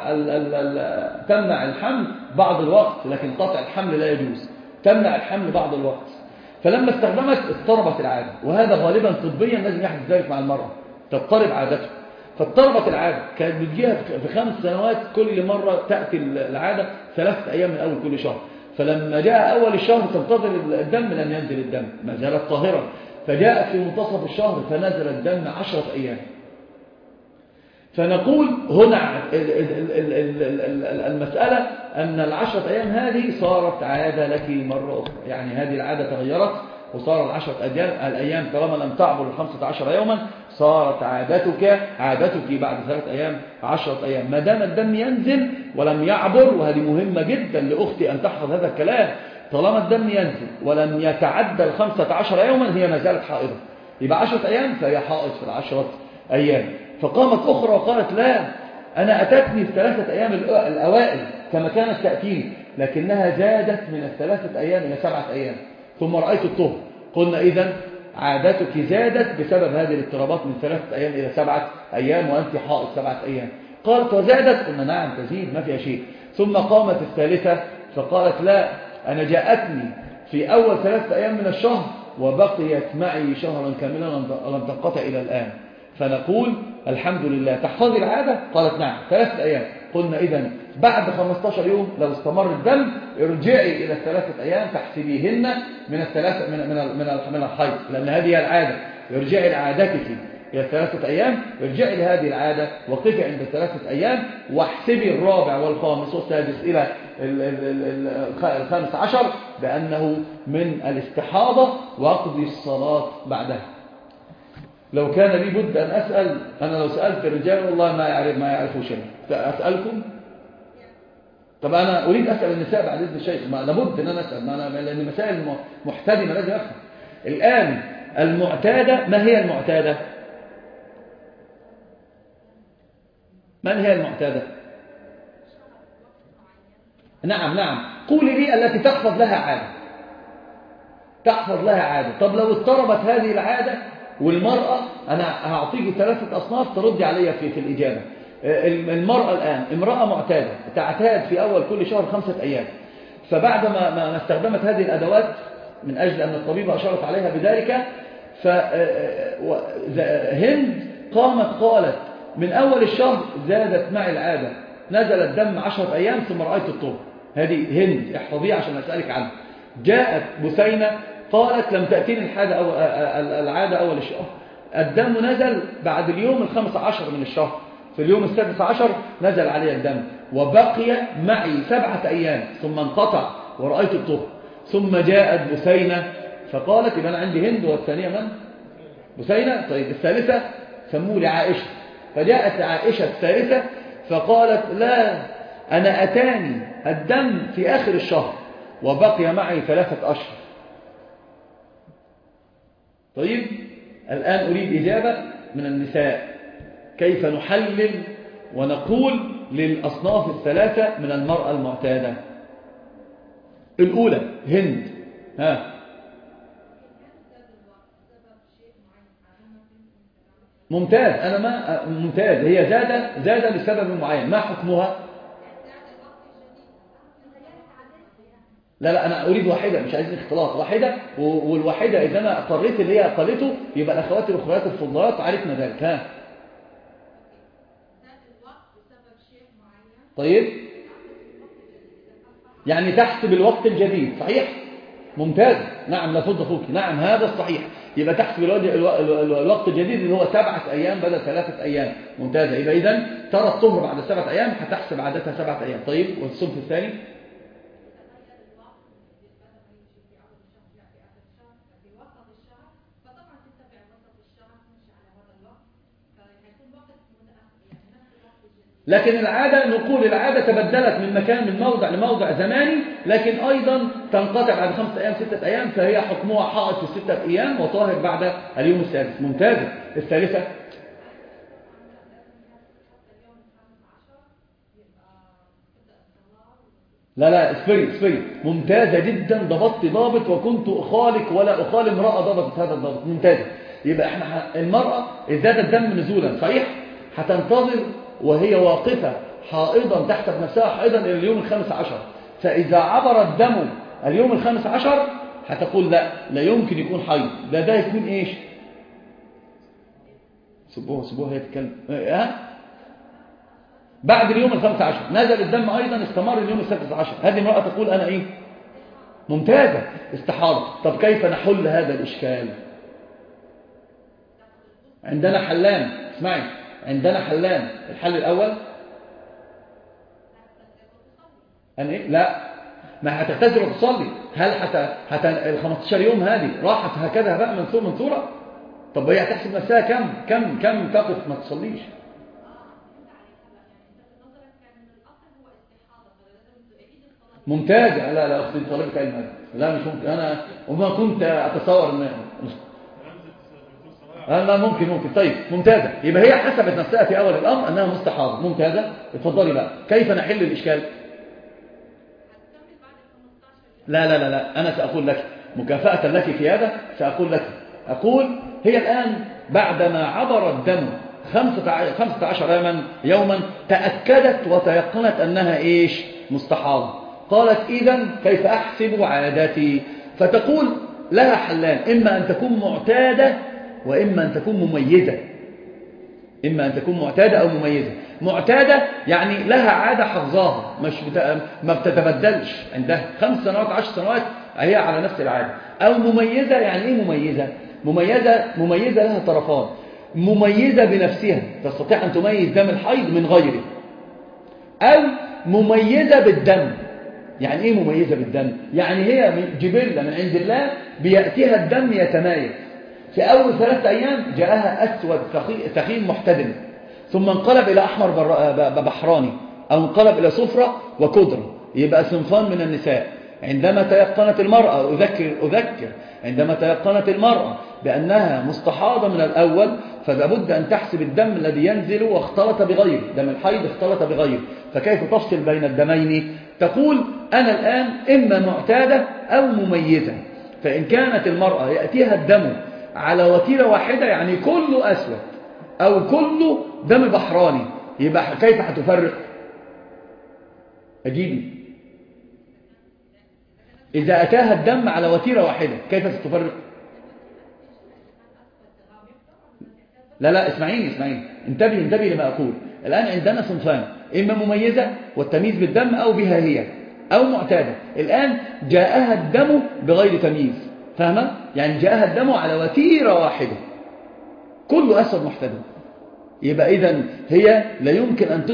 تمنع الحمل بعض الوقت، لكن قطع الحمل لا يجوز، تمنع الحمل بعض الوقت. فلما استخدمت اضطربت العادة، وهذا غالبا طبيا لازم يحدث ذلك مع المرأة، تضطرب عادته، فاضطربت العادة، كانت بتجيها في 5 سنوات كل مرة تأتي العادة 3 أيام من أول كل شهر، فلما جاء أول الشهر تنتظر الدم لن ينزل الدم، ما زالت طاهرة، فجاءت في منتصف الشهر فنزل الدم 10 أيام. فنقول هنا المسألة أن 10 أيام هذه صارت عادة لك مرة أخرى، يعني هذه العادة تغيرت وصار 10 الأيام طالما لم تعبر 15 يوما صارت عادتك بعد 3 أيام 10 أيام، ما دام الدم ينزل ولم يعبر. وهذه مهمة جدا لأختي أن تحفظ هذا الكلام، طالما الدم ينزل ولم يتعدى 15 يوما هي ما زالت حائضة، يبقى 10 أيام فهي حائض في 10 أيام. فقامت أخرى وقالت لا، أنا أتتني في 3 أيام الأوائل كما كانت تأتيني، لكنها زادت من 3 أيام إلى 7 أيام ثم رأيت الطهر. قلنا إذن عادتك زادت بسبب هذه الاضطرابات من 3 أيام إلى 7 أيام وأنت حائض 7 أيام. قالت وزادت؟ قلنا نعم تزيد ما فيها شيء. ثم قامت الثالثة فقالت لا، أنا جاءتني في أول 3 أيام من الشهر وبقيت معي شهرا كاملا لم تنقطع إلى الآن. فنقول الحمد لله تحفظي العادة؟ قالت نعم 3 أيام. قلنا إذن بعد 15 يوم لو استمر الدم ارجعي إلى 3 أيام تحسبيهن من الحيض، لأن هذه العادة، ارجعي لعادتك إلى 3 أيام، ارجعي لهذه العادة وقفي عند 3 أيام، واحسبي الرابع والخامس والسادس إلى 15 بأنه من الاستحاضة واقضي الصلاة بعدها. لو كان لي بد أن أسأل، أنا لو سألت الرجال والله ما يعرفوا شيء، أسألكم؟ طب أنا أريد أسأل النساء بعد إذن الشيخ، ما لابد أن أنا أسأل، لأن المسائل محتدمة لازم أفهم. الآن المعتادة، ما هي المعتادة؟ من هي المعتادة؟ نعم قولي لي التي تحفظ لها عادة. تحفظ لها عادة. طب لو اضطربت هذه العادة والمرأة، أنا هعطيك 3 أصناف تردي عليا في الإجابة. المرأة الآن امرأة معتادة تعتاد في أول كل شهر 5 أيام، فبعد ما استخدمت هذه الأدوات من أجل أن الطبيبة أشارت عليها بذلك، فهند قامت قالت من أول الشهر زادت معي العادة، نزل الدم 10 أيام ثم رأيت الطهر. هذه هند، احفظيها عشان أسألك عنها. جاءت بثينة قالت لم تأتيني العادة أول الشهر، الدم نزل بعد اليوم 15 من الشهر، في اليوم 16 نزل علي الدم وبقي معي 7 أيام ثم انقطع ورأيت الطهر. ثم جاءت بثينة فقالت يبقى أنا عندي هند، والثانية من؟ بثينة. طيب الثالثة سموه لعائشة، فجاءت عائشة الثالثة فقالت لا، أنا أتاني الدم في آخر الشهر وبقي معي 3 أشهر. طيب الآن أريد إجابة من النساء، كيف نحلل ونقول للأصناف ال3 من المرأة المعتادة؟ الأولى هند، ممتاز، أنا ما ممتاز، هي زاد لسبب معين، ما حكمها؟ لا أنا أريد واحدة، مش عايزين اختلاط، واحدة، والواحدة إذا أنا أقريت اللي هي أقريته يبقى الأخوات الأخريات الفضلات عرفنا ذلك. طيب يعني تحسب الوقت الجديد، صحيح؟ ممتاز، نعم، لا فض أخوك، نعم هذا الصحيح. يبقى تحسب الوقت الجديد اللي هو 7 أيام بدل 3 أيام. ممتازة. يبقى إذن ترى الطهر بعد 7 أيام هتحسب عادتها 7 أيام. طيب والصنف الثاني؟ لكن العادة نقول العادة تبدلت من مكان، من موضع لموضع زماني، لكن أيضا تنقطع بعد 5 أيام 6 أيام، فهي حكمها حائط في 6 أيام وطاهر بعد اليوم السادس. ممتازة. الثالثة؟ لا اسفري ممتازة جدا، ضبطت ضابط، وكنت أخالك ولا أخال امرأة ضبطت هذا الضبط. ممتازة. يبقى احنا المرأة ازداد الدم نزولا، صحيح؟ هتنتظر وهي واقفة حائضا، تحسب نفسها حائضا إلى اليوم 15، فإذا عبر الدم اليوم 15 هتقول لا يمكن يكون حيض، ده يكون إيش؟ سبوها هي تتكلم. بعد اليوم 15 نزل الدم أيضا، استمر اليوم 16، هذه امرأة تقول أنا إيه؟ ممتازة، استحاضة. طب كيف نحل هذا الإشكال؟ عندنا حلان، اسمعي، عندنا حلان. الحل الأول أن إيه؟ لا، ما هتغتسل وتصلي. هل ال 15 يوم هذه راحت هكذا بقى من صورة؟ طب هي هتحسب نفسها كم تقف ما تصليش؟ ممتازة. لا أختي طالبة علم، لا مش ممكن، أنا وما كنت أتصور أن لا ممكن. طيب ممتازة. يبقى هي حسبت نفسها في أول الأمر أنها مستحاضة. ممتازة. اتفضلي بقى، كيف نحل الإشكال؟ لا أنا سأقول لك مكافأة لك في هذا، سأقول لك، أقول هي الآن بعدما عبر الدم 15 يوما تأكدت وتيقنت أنها إيش؟ مستحاضة. قالت إذن كيف أحسب عادتي؟ فتقول لها حلان، إما أن تكون معتادة وإما أن تكون مميزة. إما أن تكون معتادة أو مميزة. معتادة يعني لها عادة حفظاها، ما بتتبدلش، عندها 5 سنوات 10 سنوات هي على نفس العادة. أو مميزة، يعني إيه مميزة؟ مميزة لها طرفان، مميزة بنفسها تستطيع أن تميز دم الحيض من غيره، أو مميزة بالدم. يعني إيه مميزة بالدم؟ يعني هي من جبلة من عند الله بيأتيها الدم يتمايز. في أول 3 أيام جاءها أسود ثخين محتدم، ثم انقلب إلى أحمر بحراني، أو انقلب إلى صفرة وكدرة. يبقى صنفان من النساء. عندما تيقنت المرأة، أذكر عندما تيقنت المرأة بأنها مستحاضة من الأول، فلابد أن تحسب الدم الذي ينزل واختلط بغيره، دم الحيض اختلط بغيره، فكيف تفصل بين الدمين؟ تقول أنا الآن إما معتادة أو مميزة، فإن كانت المرأة يأتيها الدم على وتيرة واحدة يعني كله أسود أو كله دم بحراني، يبقى كيف هتفرق؟ أجيبي إذا أتاها الدم على وتيرة واحدة كيف ستفرق؟ لا اسمعيني انتبهي لما أقول. الآن عندنا صنفان، إما مميزة والتمييز بالدم أو بها هي أو معتادة. الآن جاءها الدم بغير تمييز، فاهمة؟ يعني جاءها الدم على وتيرة واحدة كله أسود محتدم، يبقى إذن هي لا يمكن أن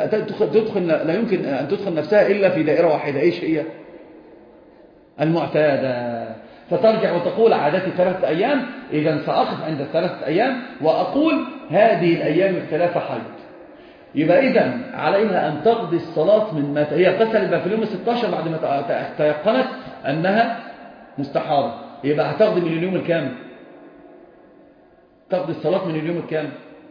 تدخل نفسها إلا في دائرة واحدة. إيش هي؟ المعتادة. فترجع وتقول عادتي 3 أيام، إذن سأقف عند 3 أيام وأقول هذه الأيام ال3 حيض. يبقى إذن عليها أن تقضي الصلاة من متى هي اغتسلت في اليوم 16 بعد ما تيقنت أنها مستحاضة، يبقى هتقضي من اليوم الكام؟ تقضي الصلاة من اليوم الكام؟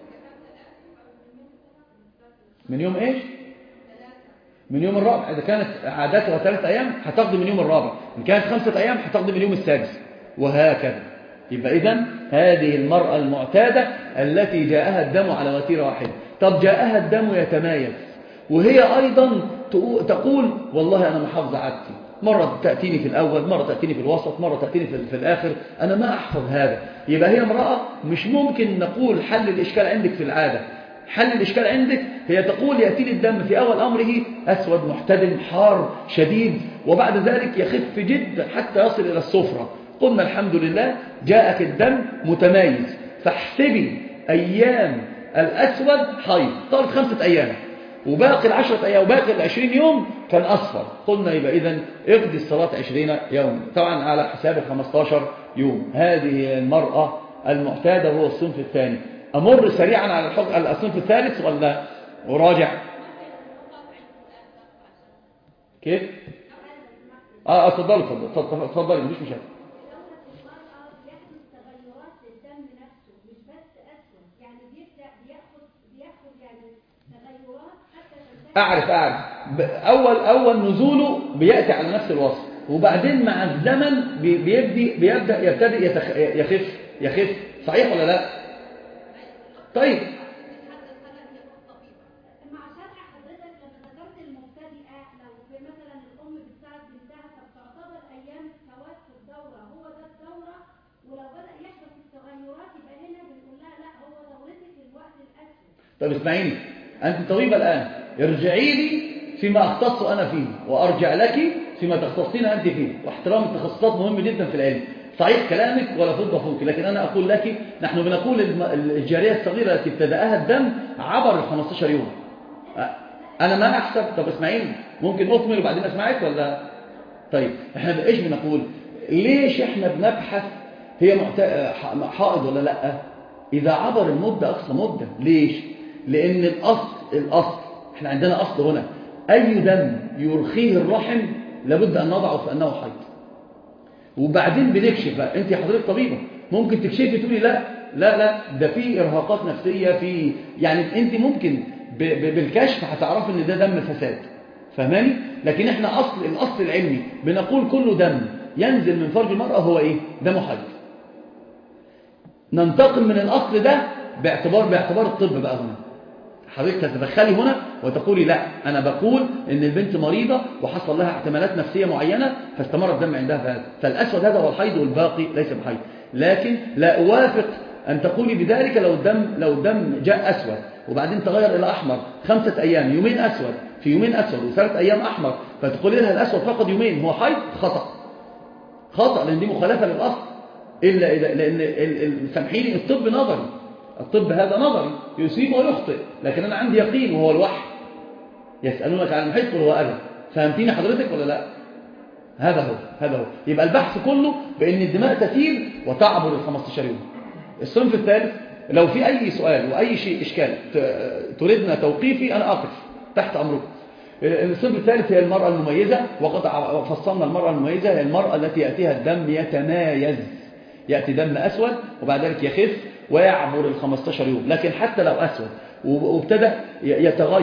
من يوم إيش؟ من يوم الرابع. إذا كانت عادتها 3 أيام هتقضي من يوم الرابع، إن كانت 5 أيام هتقضي من اليوم السادس، وهكذا. يبقى إذن هذه المرأة المعتادة التي جاءها الدم على وتيرة واحدة. طب جاءها الدم يتمايز وهي أيضا تقول والله أنا محافظة عادتي، مرة تأتيني في الأول، مرة تأتيني في الوسط، مرة تأتيني في الآخر، أنا ما أحفظ هذا. يبقى هي امرأة مش ممكن نقول حل الإشكال عندك في العادة. حل الإشكال عندك هي تقول يأتيني الدم في أول أمره أسود محتدم حار شديد، وبعد ذلك يخف جدا حتى يصل إلى الصفرة. قلنا الحمد لله جاءك الدم متمايز، فاحسبي أيام الأسود حيض، طالت 5 أيام وباقي 10 أيام وباقي 20 يوم كان أصفر. قلنا يبقى إذن اقضي الصلاة 20 يوم، طبعا على حساب 15 يوم. هذه المرأة المعتادة وهو الصنف الثاني. أمر سريعا على الصنف الثالث ولا أراجع؟ كيف؟ اتفضلي مفيش مشاكل. أعرف أول نزوله بيأتي على نفس الوصف، وبعدين مع الزمن يبتدئ يخف. صحيح ولا لا؟ طيب مع شرح حضرتك لما ذكرت المبتدئة، لو مثلا الأم بتساعد بنتها فبتعتبر أيام السواد في الدورة هو ده الدورة، ولو بدأ يحدث التغيرات يبقى هنا بنقول لها لا هو دورتك الوقت الأسود. طب اسمعيني، أنت طبيبة الآن، ارجعي لي فيما أختص أنا فيه وأرجع لك فيما تختصين أنت فيه، واحترام التخصصات مهم جدا في العلم. صحيح كلامك ولا فض فوق، لكن أنا أقول لك نحن بنقول الجارية الصغيرة التي ابتدأها الدم عبر 15 يوم. أنا ما أحسب. طب اسمعيني، ممكن أكمل وبعدين أسمعك ولا؟ طيب احنا إيش بنقول؟ ليش احنا بنبحث هي حائض ولا لا إذا عبر المدة أقصى مدة؟ ليش؟ لأن الأصل احنا عندنا أصل هنا، أي دم يرخيه الرحم لابد أن نضعه في أنه حيض. وبعدين بنكشف بقى. انت حضرتك طبيبة ممكن تكشفي تقولي لا ده في إرهاقات نفسية، في يعني انت ممكن بالكشف هتعرفي ان ده دم فساد، فهماني؟ لكن احنا الأصل العلمي بنقول كل دم ينزل من فرج المرأة هو ايه؟ دم حيض. ننتقل من الأصل ده باعتبار الطب بقى هنا. حضرتك تتدخلي هنا وتقولي لا أنا بقول إن البنت مريضة وحصل لها احتمالات نفسية معينة فاستمر الدم عندها فهذا، فالأسود هذا هو الحيض والباقي ليس بحيض. لكن لا أوافق أن تقولي بذلك لو الدم جاء أسود وبعدين تغير إلى أحمر 5 أيام، يومين أسود في يومين أسود و3 أيام أحمر، فتقولي لها الأسود فقط يومين هو حيض. خطأ لأن دي مخالفة للأصل. لأن سامحيني الطب نظري، الطب هذا نظري يصيب ويخطئ، لكن أنا عندي يقين وهو الوحي. يسألونك عن المحيط قل هو أذى. فهمتيني حضرتك ولا لا؟ هذا هو. يبقى البحث كله بأن الدماء تسير وتعبر 15 يوم. الصنف الثالث لو في أي سؤال وأي شيء إشكال تريدنا توقيفي أنا أقف تحت أمركم. الصنف الثالث هي المرأة المميزة، وقد فصلنا المرأة المميزة هي المرأة التي يأتيها الدم يتمايز، يأتي دم أسود وبعد ذلك يخف ويعبر 15 يوم. لكن حتى لو أسود وابتدأ يتغير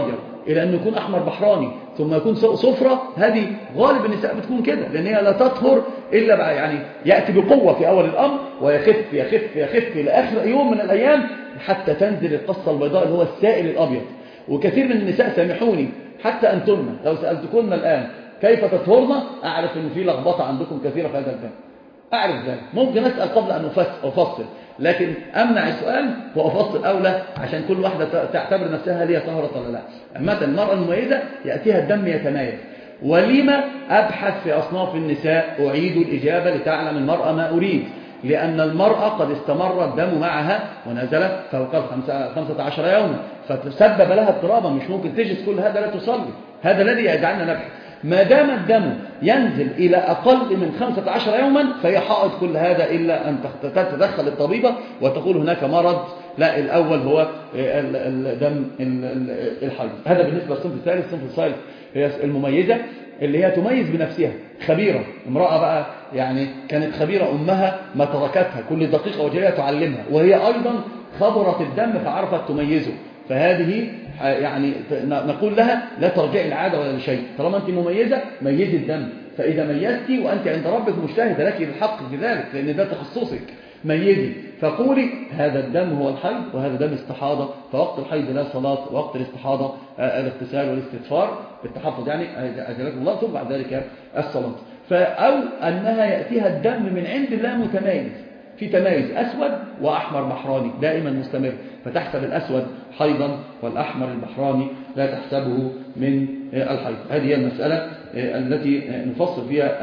إلى أنه يكون أحمر بحراني ثم يكون صفرة. هذه غالب النساء بتكون كده، لأن هي لا تطهر إلا بقى يعني يأتي بقوة في أول الأمر ويخف يخف يخف إلى آخر يوم من الأيام حتى تنزل القصة البيضاء اللي هو السائل الأبيض. وكثير من النساء سامحوني حتى أنتن لو سألتكن الآن كيف تطهرن، أعرف أن في لخبطة عندكم كثيرة في هذا الباب، أعرف ذلك. ممكن أسأل قبل أن أفصل، لكن أمنع السؤال وأفصل أولى عشان كل واحدة تعتبر نفسها هل هي طهرت ولا لا. أما المرأة المميزة يأتيها الدم يتمايز. ولما أبحث في أصناف النساء؟ أعيد الإجابة لتعلم المرأة ما أريد. لأن المرأة قد استمر الدم معها ونزل فوق 15 يوما، فتسبب لها اضطرابا، مش ممكن تجلس كل هذا لا تصلي. هذا الذي يجعلنا نبحث. ما دام الدم ينزل إلى أقل من 15 يوما فهي حائض كل هذا، إلا أن تتدخل الطبيبة وتقول هناك مرض. لا، الأول هو الدم الحيض. هذا بالنسبة للصنف الثالث. الصنف الثالث هي المميزة اللي هي تميز بنفسها، خبيرة. امرأة بقى يعني كانت خبيرة، أمها ما تركتها، كل دقيقة وجاية تعلمها، وهي أيضا خبرت الدم فعرفت تميزه. فهذه يعني نقول لها لا ترجعي العادة ولا لشيء، طالما أنت مميزة ميزي الدم. فإذا ميزتي وأنت عند ربك مجتهدة لك الحق في ذلك، لأن ده تخصصك، ميزي فقولي هذا الدم هو الحيض وهذا دم استحاضة، فوقت الحيض لا صلاة، ووقت الاستحاضة الاغتسال والاستغفار بالتحفظ يعني أجلكم الله، ثم بعد ذلك الصلاة. أو أنها يأتيها الدم من عند الله متميز، في تميز أسود وأحمر بحراني دائما مستمر، فتحسب الأسود حيضا والأحمر البحراني لا تحسبه من الحيض. هذه هي المسألة التي نفصل فيها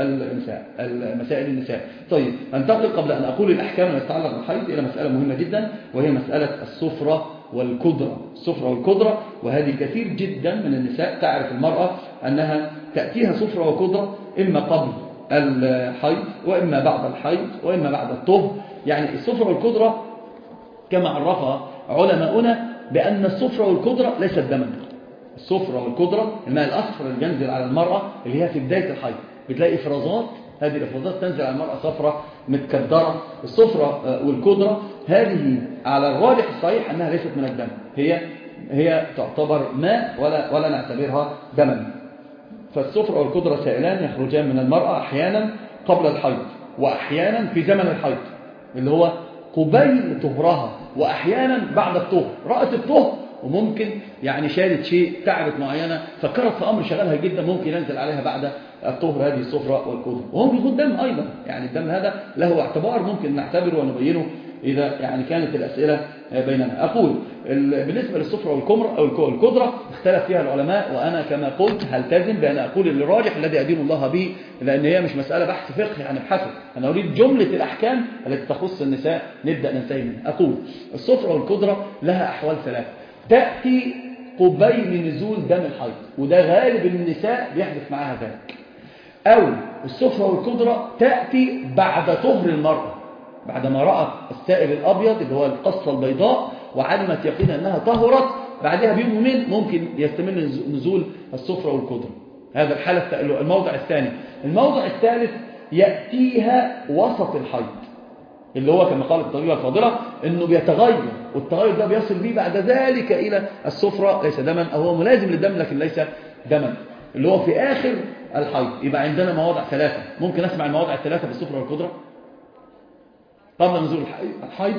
مسائل النساء. طيب، أنتقل قبل أن أقول الأحكام التي تتعلق بالحيض إلى مسألة مهمة جدا، وهي مسألة الصفرة والكدرة. الصفرة والكدرة، وهذه كثير جدا من النساء تعرف المرأة أنها تأتيها صفرة وكدرة إما قبل الحيض وإما بعد الحيض وإما بعد الطهر. يعني الصفرة والكدرة كما عرفها علماؤنا بأن الصفرة والكدرة ليست دما. الصفرة والكدرة الماء الأصفر اللي ينزل على المرأة اللي هي في بداية الحيض، بتلاقي إفرازات، هذه الإفرازات تنزل على المرأة صفرة متكدرة. الصفرة والكدرة هذه على الراجح الصحيح أنها ليست من الدم، هي تعتبر ماء ولا نعتبرها دما. فالصفرة والكدرة سائلان يخرجان من المرأة أحيانا قبل الحيض وأحيانا في زمن الحيض اللي هو قبيل طهرها، وأحيانا بعد الطهر، رأت الطهر وممكن يعني شالت شيء تعبت معينة فكرت في أمر شغلها جدا، ممكن ينزل عليها بعد الطهر هذه الصفرة والكدرة. وهم بيكون دم أيضا، يعني الدم هذا له اعتبار ممكن نعتبره ونبينه إذا يعني كانت الأسئلة بيننا. أقول بالنسبة للصفرة والكدرة اختلف فيها العلماء، وأنا كما قلت هلتزم بأن أقول الراجح الذي أدين الله به، لأن هي مش مسألة بحث فقهي يعني بحثه، أنا أريد جملة الأحكام التي تخص النساء نبدأ ننتهي منها. أقول الصفرة والكدرة لها أحوال ثلاثة. تأتي قبيل نزول دم الحيض، وده غالب النساء بيحدث معها ذلك. أو الصفرة والكدرة تأتي بعد طهر المرأة، بعدما رأت السائل الأبيض اللي هو القصة البيضاء وعلمت يقينا أنها طهرت، بعدها بيوم يومين ممكن يستمر نزول الصفرة والكدرة. هذا الحالة الموضع الثاني. الموضع الثالث يأتيها وسط الحيض، اللي هو كما قالت الطبيبة الفاضلة انه بيتغير، والتغير ده بيصل به بعد ذلك الى الصفرة، ليس دما، او هو ملازم للدم لكن ليس دما، اللي هو في اخر الحيض. يبقى عندنا مواضع ثلاثة. ممكن اسمع المواضع الثلاثة في الصفرة والكدرة؟ قبل نزول الحيض،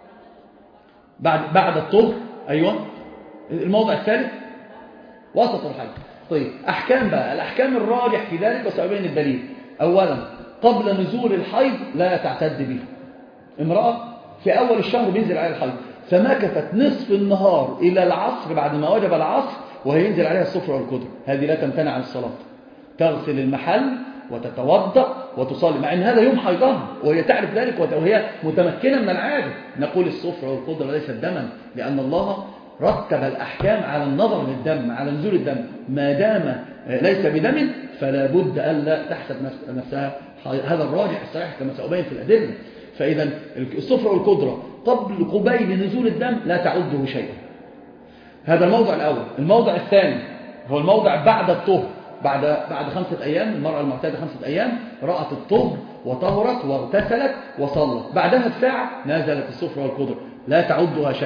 بعد الطهر، ايوه. الموضع الثالث وسط الحيض. طيب، احكام بقى، الاحكام الراجح في ذلك وسأبين الدليل. اولا، قبل نزول الحيض لا تعتد به. امرأة في أول الشهر بينزل عليها الحيض، فمكثت نصف النهار إلى العصر بعد ما وجب العصر وهي ينزل عليها الصفرة والكدرة، هذه لا تمتنع عن الصلاة، تغسل المحل وتتوضأ وتصلي، مع أن هذا يوم حيضها وهي تعرف ذلك وهي متمكنة من العادة. نقول الصفرة والكدرة ليست دما، لأن الله رتب الأحكام على النظر للدم، على نزول الدم. ما دام ليس بدم فلا بد ألا تحسب نفسها. هذا الراجح الصحيح كما سأبين في الأدلة. فإذا الصفرة والكدرة قبيل نزول الدم لا تعده شيئا. هذا الموضع الأول. الموضع الثاني هو الموضع بعد الطهر، بعد 5 أيام. المرأة المعتادة 5 أيام رأت الطهر وطهرت واغتسلت وصلت، بعدها بساعة نزلت الصفرة والكدرة، لا تعدها شيئا.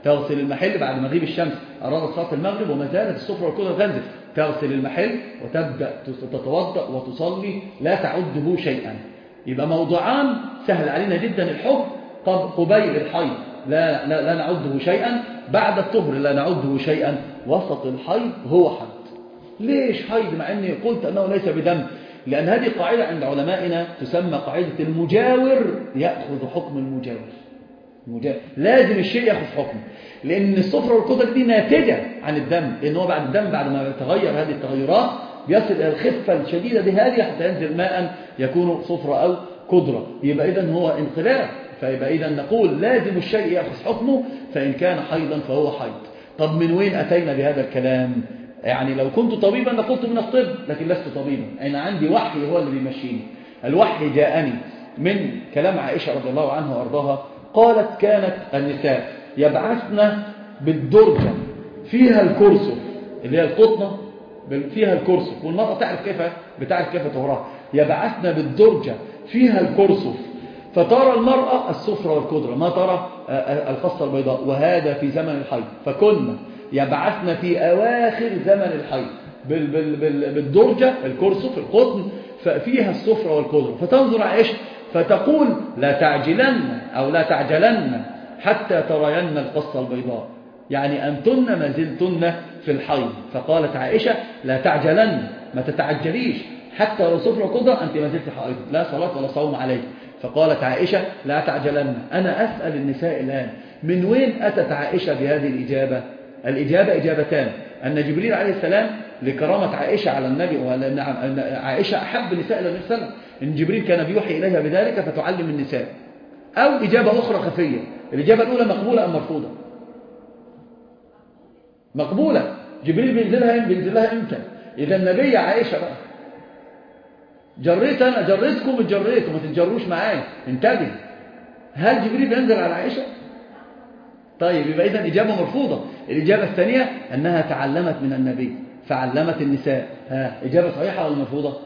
تغسل المحل بعد مغيب الشمس، أرادت صلاة المغرب وما زالت الصفرة والقدرة تنزل، تغسل المحل وتبدأ تتوضأ وتصلي، لا تعده شيئا. يبقى موضوعان سهل علينا جدا الحكم. قبيل الحيض لا نعده شيئا، بعد الطهر لا نعده شيئا، وسط الحيض هو حيض. ليش حيض مع أني قلت أنه ليس بدم؟ لأن هذه قاعدة عند علمائنا تسمى قاعدة المجاور يأخذ حكم المجاور. لازم الشيء يأخذ حكم، لأن الصفرة والقدرة دي ناتجة عن الدم، لأن هو بعد الدم بعد ما يتغير هذه التغيرات بيصل إلى الخفة الشديدة دي هذه حتى ينزل ماء يكون صفرة أو قدرة. يبقى إذن هو انقلاب، فيبقى إذن نقول لازم الشيء يأخذ حكمه، فإن كان حيضا فهو حيض. طب من وين أتينا بهذا الكلام؟ يعني لو كنت طبيبا لقلت من الطب، لكن لست طبيبا، أنا عندي وحي هو اللي بيمشيني. الوحي جاءني من كلام عائشة رضي الله عنها وأرضاها، قالت كانت النساء يبعثن بالدرجة فيها الكرسف، اللي هي القطنة فيها الكرسف، والمرأة بتعرف كيف طهرها، يبعثن بالدرجة فيها الكرسف، فترى المرأة الصفرة والقدرة، ما ترى الخصة البيضاء، وهذا في زمن الحيض. فكنا يبعثن في أواخر زمن الحيض بالدرجة الكرسف القطن فيها الصفرة والقدرة. فتنظر عائشة فتقول لا تعجلن أو لا تعجلن حتى ترين القصة البيضاء، يعني أنتن ما زلتن في الحيض. فقالت عائشة لا تعجلن، ما تتعجليش، حتى لو صفرة وقدرة أنت ما زلت حائض، لا صلاة ولا صوم عليك. فقالت عائشة لا تعجلن. أنا أسأل النساء الآن، من وين أتت عائشة بهذه الإجابة؟ الإجابة إجابتان: أن جبريل عليه السلام لكرامة عائشة على النبي، وأن عائشة أحب النساء إلى النبي صلى الله عليه وسلم، إن جبريل كان بيوحي إليها بذلك فتعلم النساء. أو إجابة أخرى خفية. الإجابة الأولى مقبولة أم مرفوضة؟ مقبولة. جبريل بينزل لها إمتى؟ إذا النبي عائشة بقى أنا جريتكم اتجريتكم، ما تتجروش معايا، انتبه. هل جبريل بينزل على عائشة؟ طيب يبقى إذن إجابة مرفوضة. الإجابة الثانية أنها تعلمت من النبي فعلمت النساء. إجابة صحيحة ولا مرفوضة؟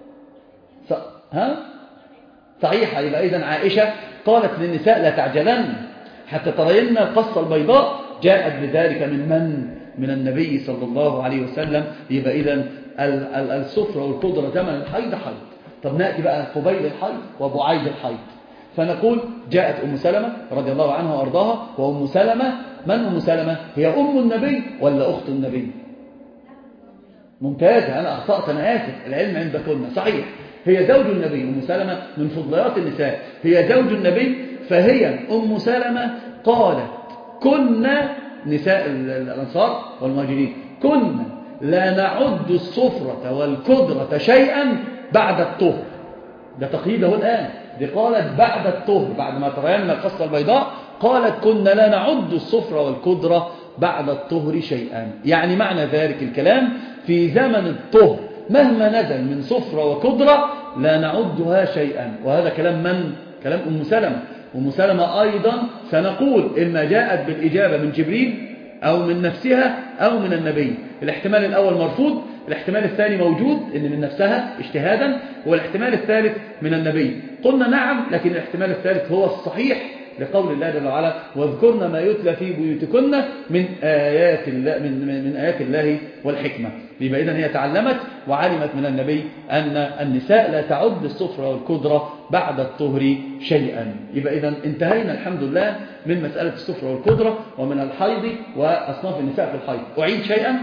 صحيحة. يبقى إذن عائشة قالت للنساء لا تعجلن حتى ترين القصة البيضاء، جاءت بذلك من النبي صلى الله عليه وسلم. يبقى إذن الصفرة والقدرة زمن الحيض حيض. طب نأتي بقى قبيل الحيض وبعيد الحيض. فنقول جاءت أم سلمة رضي الله عنها وأرضاها. وأم سلمة من أم سلمة؟ هي أم النبي ولا أخت النبي؟ ممتازة، أنا أخطأت، أنا آسف، العلم عندكم صحيح. هي زوج النبي. أم سلمة من فضليات النساء، هي زوج النبي. فهي أم سلمة قالت كنا نساء الأنصار والمهاجرين كنا لا نعد الصفرة والقدرة شيئا بعد الطهر. ده تقييده الآن. دي قالت بعد الطهر، بعد ما ترينا القصة البيضاء، قالت كنا لا نعد الصفرة والقدرة بعد الطهر شيئا. يعني معنى ذلك الكلام في زمن الطهر مهما نزل من صفرة وقدرة لا نعدها شيئا. وهذا كلام من؟ كلام أم سلمة. أم سلمة أيضا سنقول إما جاءت بالإجابة من جبريل أو من نفسها أو من النبي. الاحتمال الأول مرفوض، الاحتمال الثاني موجود إن من نفسها اجتهادا، والاحتمال الثالث من النبي. قلنا نعم، لكن الاحتمال الثالث هو الصحيح لقول الله جل وعلا واذكرن ما يتلى في بيوتكن من آيات الله, من آيات الله والحكمة. يبقى إذن هي تعلمت وعلمت من النبي أن النساء لا تعد الصفرة والقدرة بعد الطهر شيئا. يبقى إذن انتهينا الحمد لله من مسألة الصفرة والقدرة ومن الحيض وأصناف النساء في الحيض. أعيد شيئا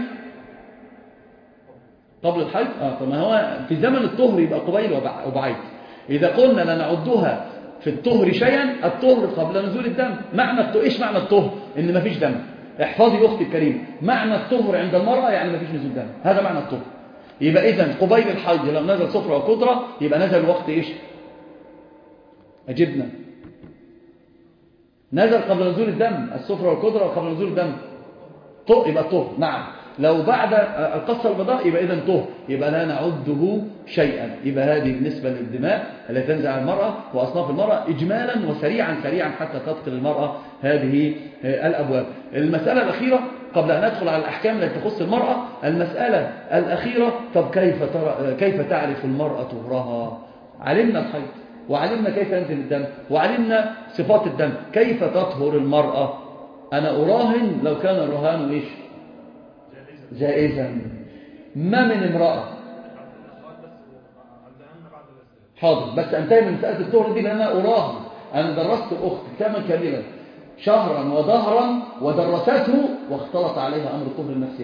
قبل الحيض؟ طب ما هو في زمن الطهر يبقى قبيل وبعيد. إذا قلنا لا نعدها في الطهر شيئا، الطهر قبل نزول الدم. إيش معنى الطهر؟ إن ما فيش دم. احفظي أختي الكريمة، معنى الطهر عند المرأة يعني ما فيش نزول دم، هذا معنى الطهر. يبقى إذن قبيل الحيض لو نزل صفرة وقدرة يبقى نزل وقت إيش؟ أجبنا نزل قبل نزول الدم، الصفرة والقدرة قبل نزول الدم يبقى الطهر. نعم. لو بعد القصة البيضاء يبقى إذن طهر، يبقى لا نعده شيئا. يبقى هذه بالنسبة للدماء التي تنزل على المرأة وأصناف المرأة إجمالا وسريعا حتى تدخل المرأة هذه الأبواب. المسألة الأخيرة قبل أن ندخل على الأحكام التي تخص المرأة، المسألة الأخيرة طب كيف تعرف المرأة طهرها؟ علمنا الحيض وعلمنا كيف ينزل الدم وعلمنا صفات الدم، كيف تطهر المرأة؟ أنا أراهن لو كان الرهان إيش جائزا. ما من امرأة حاضر بس أنتهي من مسألة الطهر دي، لأن أنا أراهن. أنا درست الأخت كما كاملا شهرا وظهرا ودرسته واختلط عليها أمر الطهر النفسي.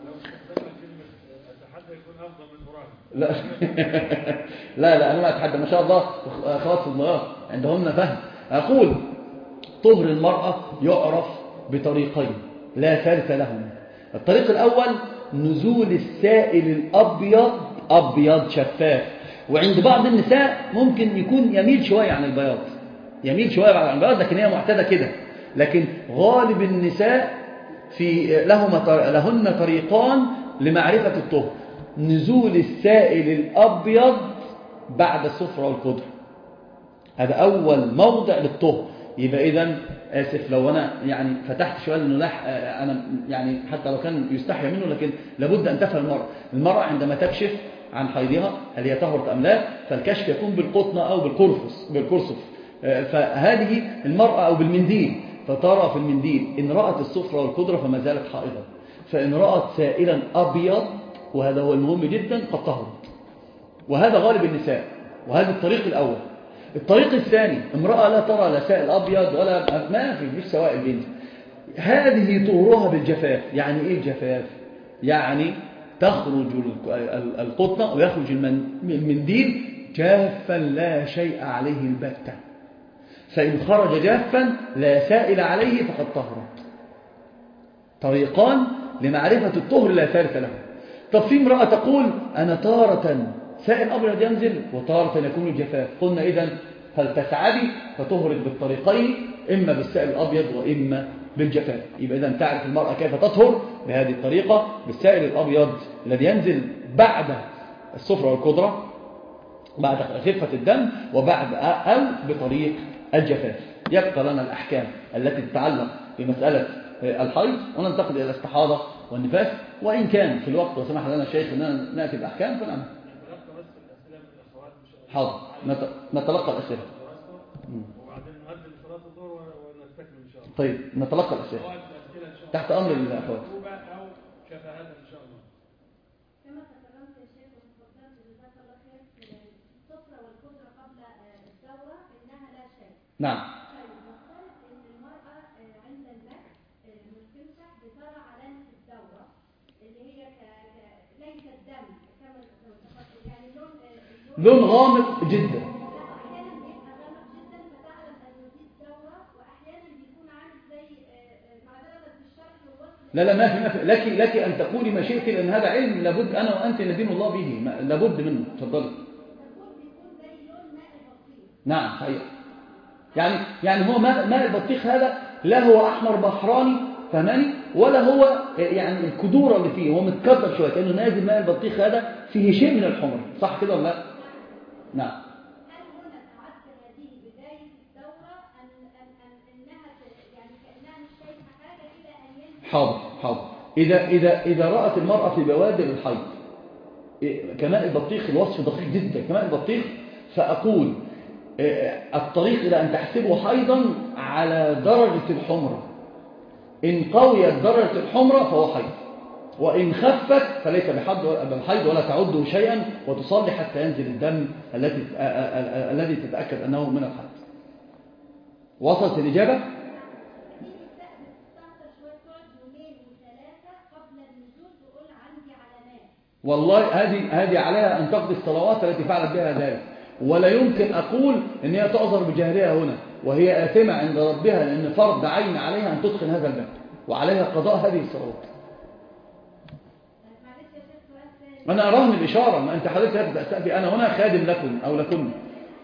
لا لا أنا ما أتحدى، ما شاء الله أخوات الله عندهن فهم. أقول طهر المرأة يعرف بطريقين لا ثالث لهم. الطريق الأول نزول السائل الأبيض، أبيض شفاف، وعند بعض النساء ممكن يكون يميل شوية عن البياض، يميل شوية عن البياض، لكن هي معتادة كده. لكن غالب النساء لهن طريقان لمعرفة الطهر: نزول السائل الأبيض بعد الصفرة والقدر، هذا أول موضع للطهر. يبقى إذن آسف لو أنا يعني فتحت شوية لأنه أنا يعني حتى لو كان يستحي منه، لكن لابد أن تفهم المرأة عندما تكشف عن حيضها هل هي طهرت أم لا، فالكشف يكون بالقطنة أو بالقرصف. فهذه المرأة أو بالمنديل، فترى في المنديل إن رأت الصفرة والقدرة فما زالت حائضة، فإن رأت سائلا أبيض وهذا هو المهم جدا قد طهرت. وهذا غالب النساء، وهذا الطريق الأول. الطريق الثاني امرأة لا ترى لا سائل أبيض ولا ما فيش سوائل بنت، هذه طهرها بالجفاف. يعني إيه الجفاف؟ يعني تخرج القطنة ويخرج المنديل جافا لا شيء عليه البتة، فإن خرج جافا لا سائل عليه فقد طهرت. طريقان لمعرفة الطهر لا ثالث له. طب في امرأة تقول أنا تارة سائل أبيض ينزل وتارة يكون الجفاف، قلنا إذن فلتسعدي فتهرج بالطريقين، إما بالسائل الأبيض وإما بالجفاف. يبقى إذن تعرف المرأة كيف تطهر بهذه الطريقة: بالسائل الأبيض الذي ينزل بعد الصفرة والقدرة، بعد خفة الدم، وبعد أو بطريق الجفاف. يبقى لنا الأحكام التي تتعلق بمسألة الحيض، وننتقل إلى الاستحاضة والنفاس، وإن كان في الوقت وسمح لنا الشيخ أننا نأتي بأحكام فنعمل. حاضر نتلقى الأسئلة وبعدين نؤدي صلاة الظهر ونستكمل إن شاء الله. طيب نتلقى الأسئلة تحت أمر الأخوات. أو شفاهات إن شاء الله. كما تكلمت يا شيخ وتفضلت جزاك الله خير في الصفرة والقدرة قبل الدورة إنها لا شيء. نعم. طيب نفترض إن المرأة عند المس مش تمسح بترى علامة الدورة اللي هي ليس الدم كما يعني لون غامق جدا. أحيانا بيبقى غامق جدا فتعلم أن دي الدورة، وأحيانا بيكون عامل زي معدلة في الشرح والوصف. لا ما في لك أن تقولي ما شئت، لأن هذا علم لابد أنا وأنت ندين الله به، لابد منه. تفضلي. بيكون زي لون ماء البطيخ. نعم صحيح. يعني هو ماء البطيخ هذا لا هو أحمر بحراني فهماني، ولا هو يعني الكدورة اللي فيه هو متكبر شوية، كأنه نازل ماء البطيخ هذا فيه شيء من الحمر، صح كده ولا لا؟ نعم. هل هنا تعد هذه بداية الدورة أم إنها يعني كأنها مش شايفة حاجة إلى أن ينزل؟ حاضر. إذا رأت المرأة في بوادر الحيض كماء البطيخ، الوصف دقيق جدا كماء البطيخ، فأقول الطريق إلى أن تحسبه حيضا على درجة الحمرة. إن قويت درجة الحمرة فهو حيض، وإن خفت فليس بحيض ولا تعده شيئا، وتصلي حتى ينزل الدم الذي تتأكد أنه من الحيض. وصلت الإجابة؟ والله هذه عليها أن تقضي الصلوات التي فعلت بها ذلك، ولا يمكن أقول أن هي تعذر بجهلها هنا، وهي آثمة عند ربها، لأن فرض عين عليها أن تتقن هذا الباب، وعليها قضاء هذه الصلوات. أنا أراهن الإشارة، ما أنت حضرتك تأتي، أنا هنا خادم لكم أو لكم. هل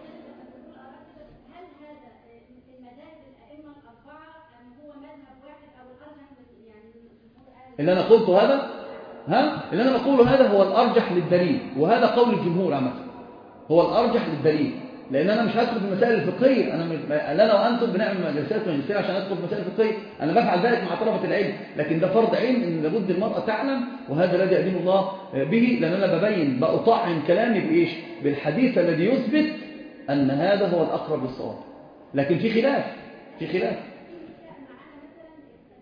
هذا المذاهب الأئمة الأربعة أم هو مذهب واحد أو الأرجح يعني اللي أنا قلته هذا اللي أنا بقوله هذا هو الأرجح للدليل، وهذا قول الجمهور عامة هو الأرجح للدليل، لأن أنا مش هدخل في المسائل الفقهية. أنا وأنتم بنعمل جلسات ماجستير عشان أدخل في المسائل الفقهية، أنا بفعل ذلك مع طلبة العلم، لكن ده فرض عين إن لابد المرأة تعلم، وهذا الذي يدين الله به، لأن أنا ببين بأطعم كلامي بإيش؟ بالحديث الذي يثبت أن هذا هو الأقرب للصواب، لكن في خلاف.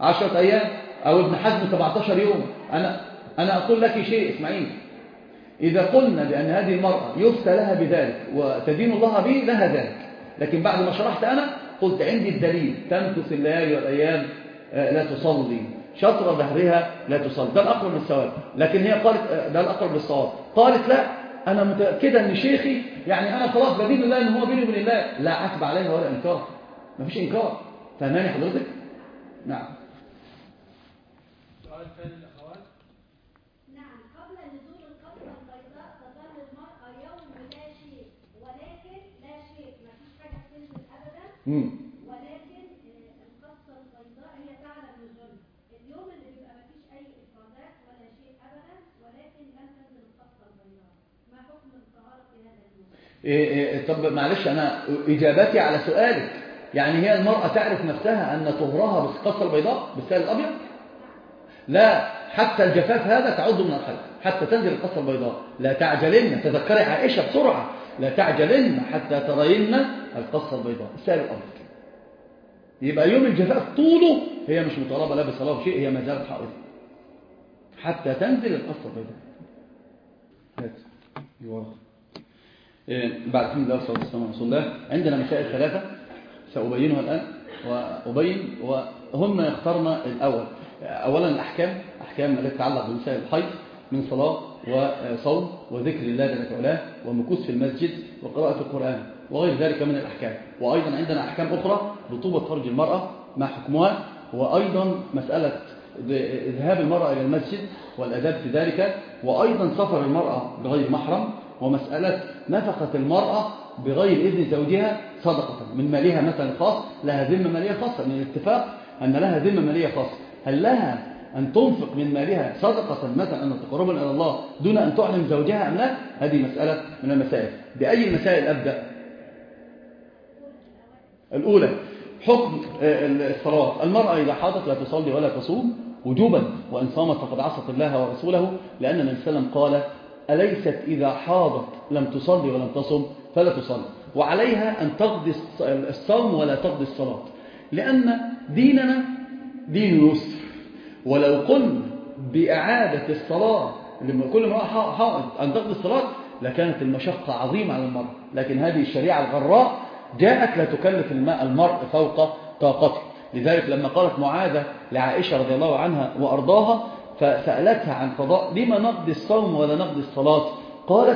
10 أيام، أو ابن حزم 17 يوم. أنا أقول لك شيء اسمعين، إذا قلنا بأن هذه المرأة يفتى لها بذلك وتدين الله به لها ذلك، لكن بعد ما شرحت أنا قلت عندي الدليل، تمكث الليالي والأيام لا تصلي، شطر ظهرها لا تصلي، ده الأقرب للصواب. لكن هي قالت ده الأقرب للصواب، قالت لا أنا متأكدة أن شيخي يعني أنا خلاص بدين الله أن هو بيني وبين الله، لا عتب عليها ولا إنكار، ما فيش إنكار. فهماني حضرتك؟ نعم. سؤال ثاني الأخوات. نعم، قبل نزول القبضة البيضاء تظل المرأة يوم لا شيء، ولكن لا شيء، ما فيش حاجة بتنزل أبدا، ولكن القبضة البيضاء هي تعلم نزولها. اليوم اللي بيبقى ما فيش أي إفرازات ولا شيء أبدا، ولكن لن تنزل القبضة البيضاء، ما حكم الطهارة في هذا اليوم؟ طب معلش أنا إجابتي على سؤالك، يعني هي المرأة تعرف نفسها أن طهرها بالقصة البيضاء بالسائل الأبيض؟ لا، حتى الجفاف هذا تعد من الحيض حتى تنزل القصة البيضاء. لا تعجلن، تذكري عائشة بسرعة، لا تعجلن حتى ترين القصة البيضاء السائل الأبيض. يبقى يوم الجفاف طوله هي مش مطالبة لا بصلاة شيء، هي ما زالت حائض حتى تنزل القصة البيضاء. بعد حمد الله والصلاة والسلام على رسول الله، عندنا مسائل 3 سأبينها الآن وأبين، وهم اخترنا الأول. أولا الأحكام التي تتعلق بمسائل الحيض من صلاة وصوم وذكر الله جل وعلا ومكوث في المسجد وقراءة القرآن وغير ذلك من الأحكام. وأيضا عندنا أحكام أخرى، رطوبة فرج المرأة ما حكمها، وأيضا مسألة ذهاب المرأة إلى المسجد والأداب في ذلك، وأيضا سفر المرأة بغير محرم، ومسألة نفقة المرأة بغير إذن زوجها صدقة من مالها مثلا خاص، لها ذمة مالية خاصة، من الاتفاق أن لها ذمة مالية خاصة، هل لها أن تنفق من مالها صدقة مثلا أن تقربا إلى الله دون أن تعلم زوجها أم لا؟ هذه مسألة من المسائل. بأي المسائل أبدأ؟ الأولى حكم الصلاة. المرأة إذا حاضت لا تصلي ولا تصوم وجوبا، وإن صامت فقد عصت الله ورسوله، لأن النبي صلى الله عليه وسلم قال أليست إذا حاضت لم تصلي ولم تصم فلا تصلي، وعليها أن تقضي الصوم ولا تقضي الصلاة، لأن ديننا دين يسر. ولو قلنا بإعادة الصلاة لما كل امرأة حائض أن تقضي الصلاة لكانت المشقة عظيمة على المرأة، لكن هذه الشريعة الغراء جاءت لا تكلف المرء فوق طاقته. لذلك لما قالت معاذة لعائشة رضي الله عنها وأرضاها فسألتها عن قضاء لما نقضي الصوم ولا نقضي الصلاة، قالت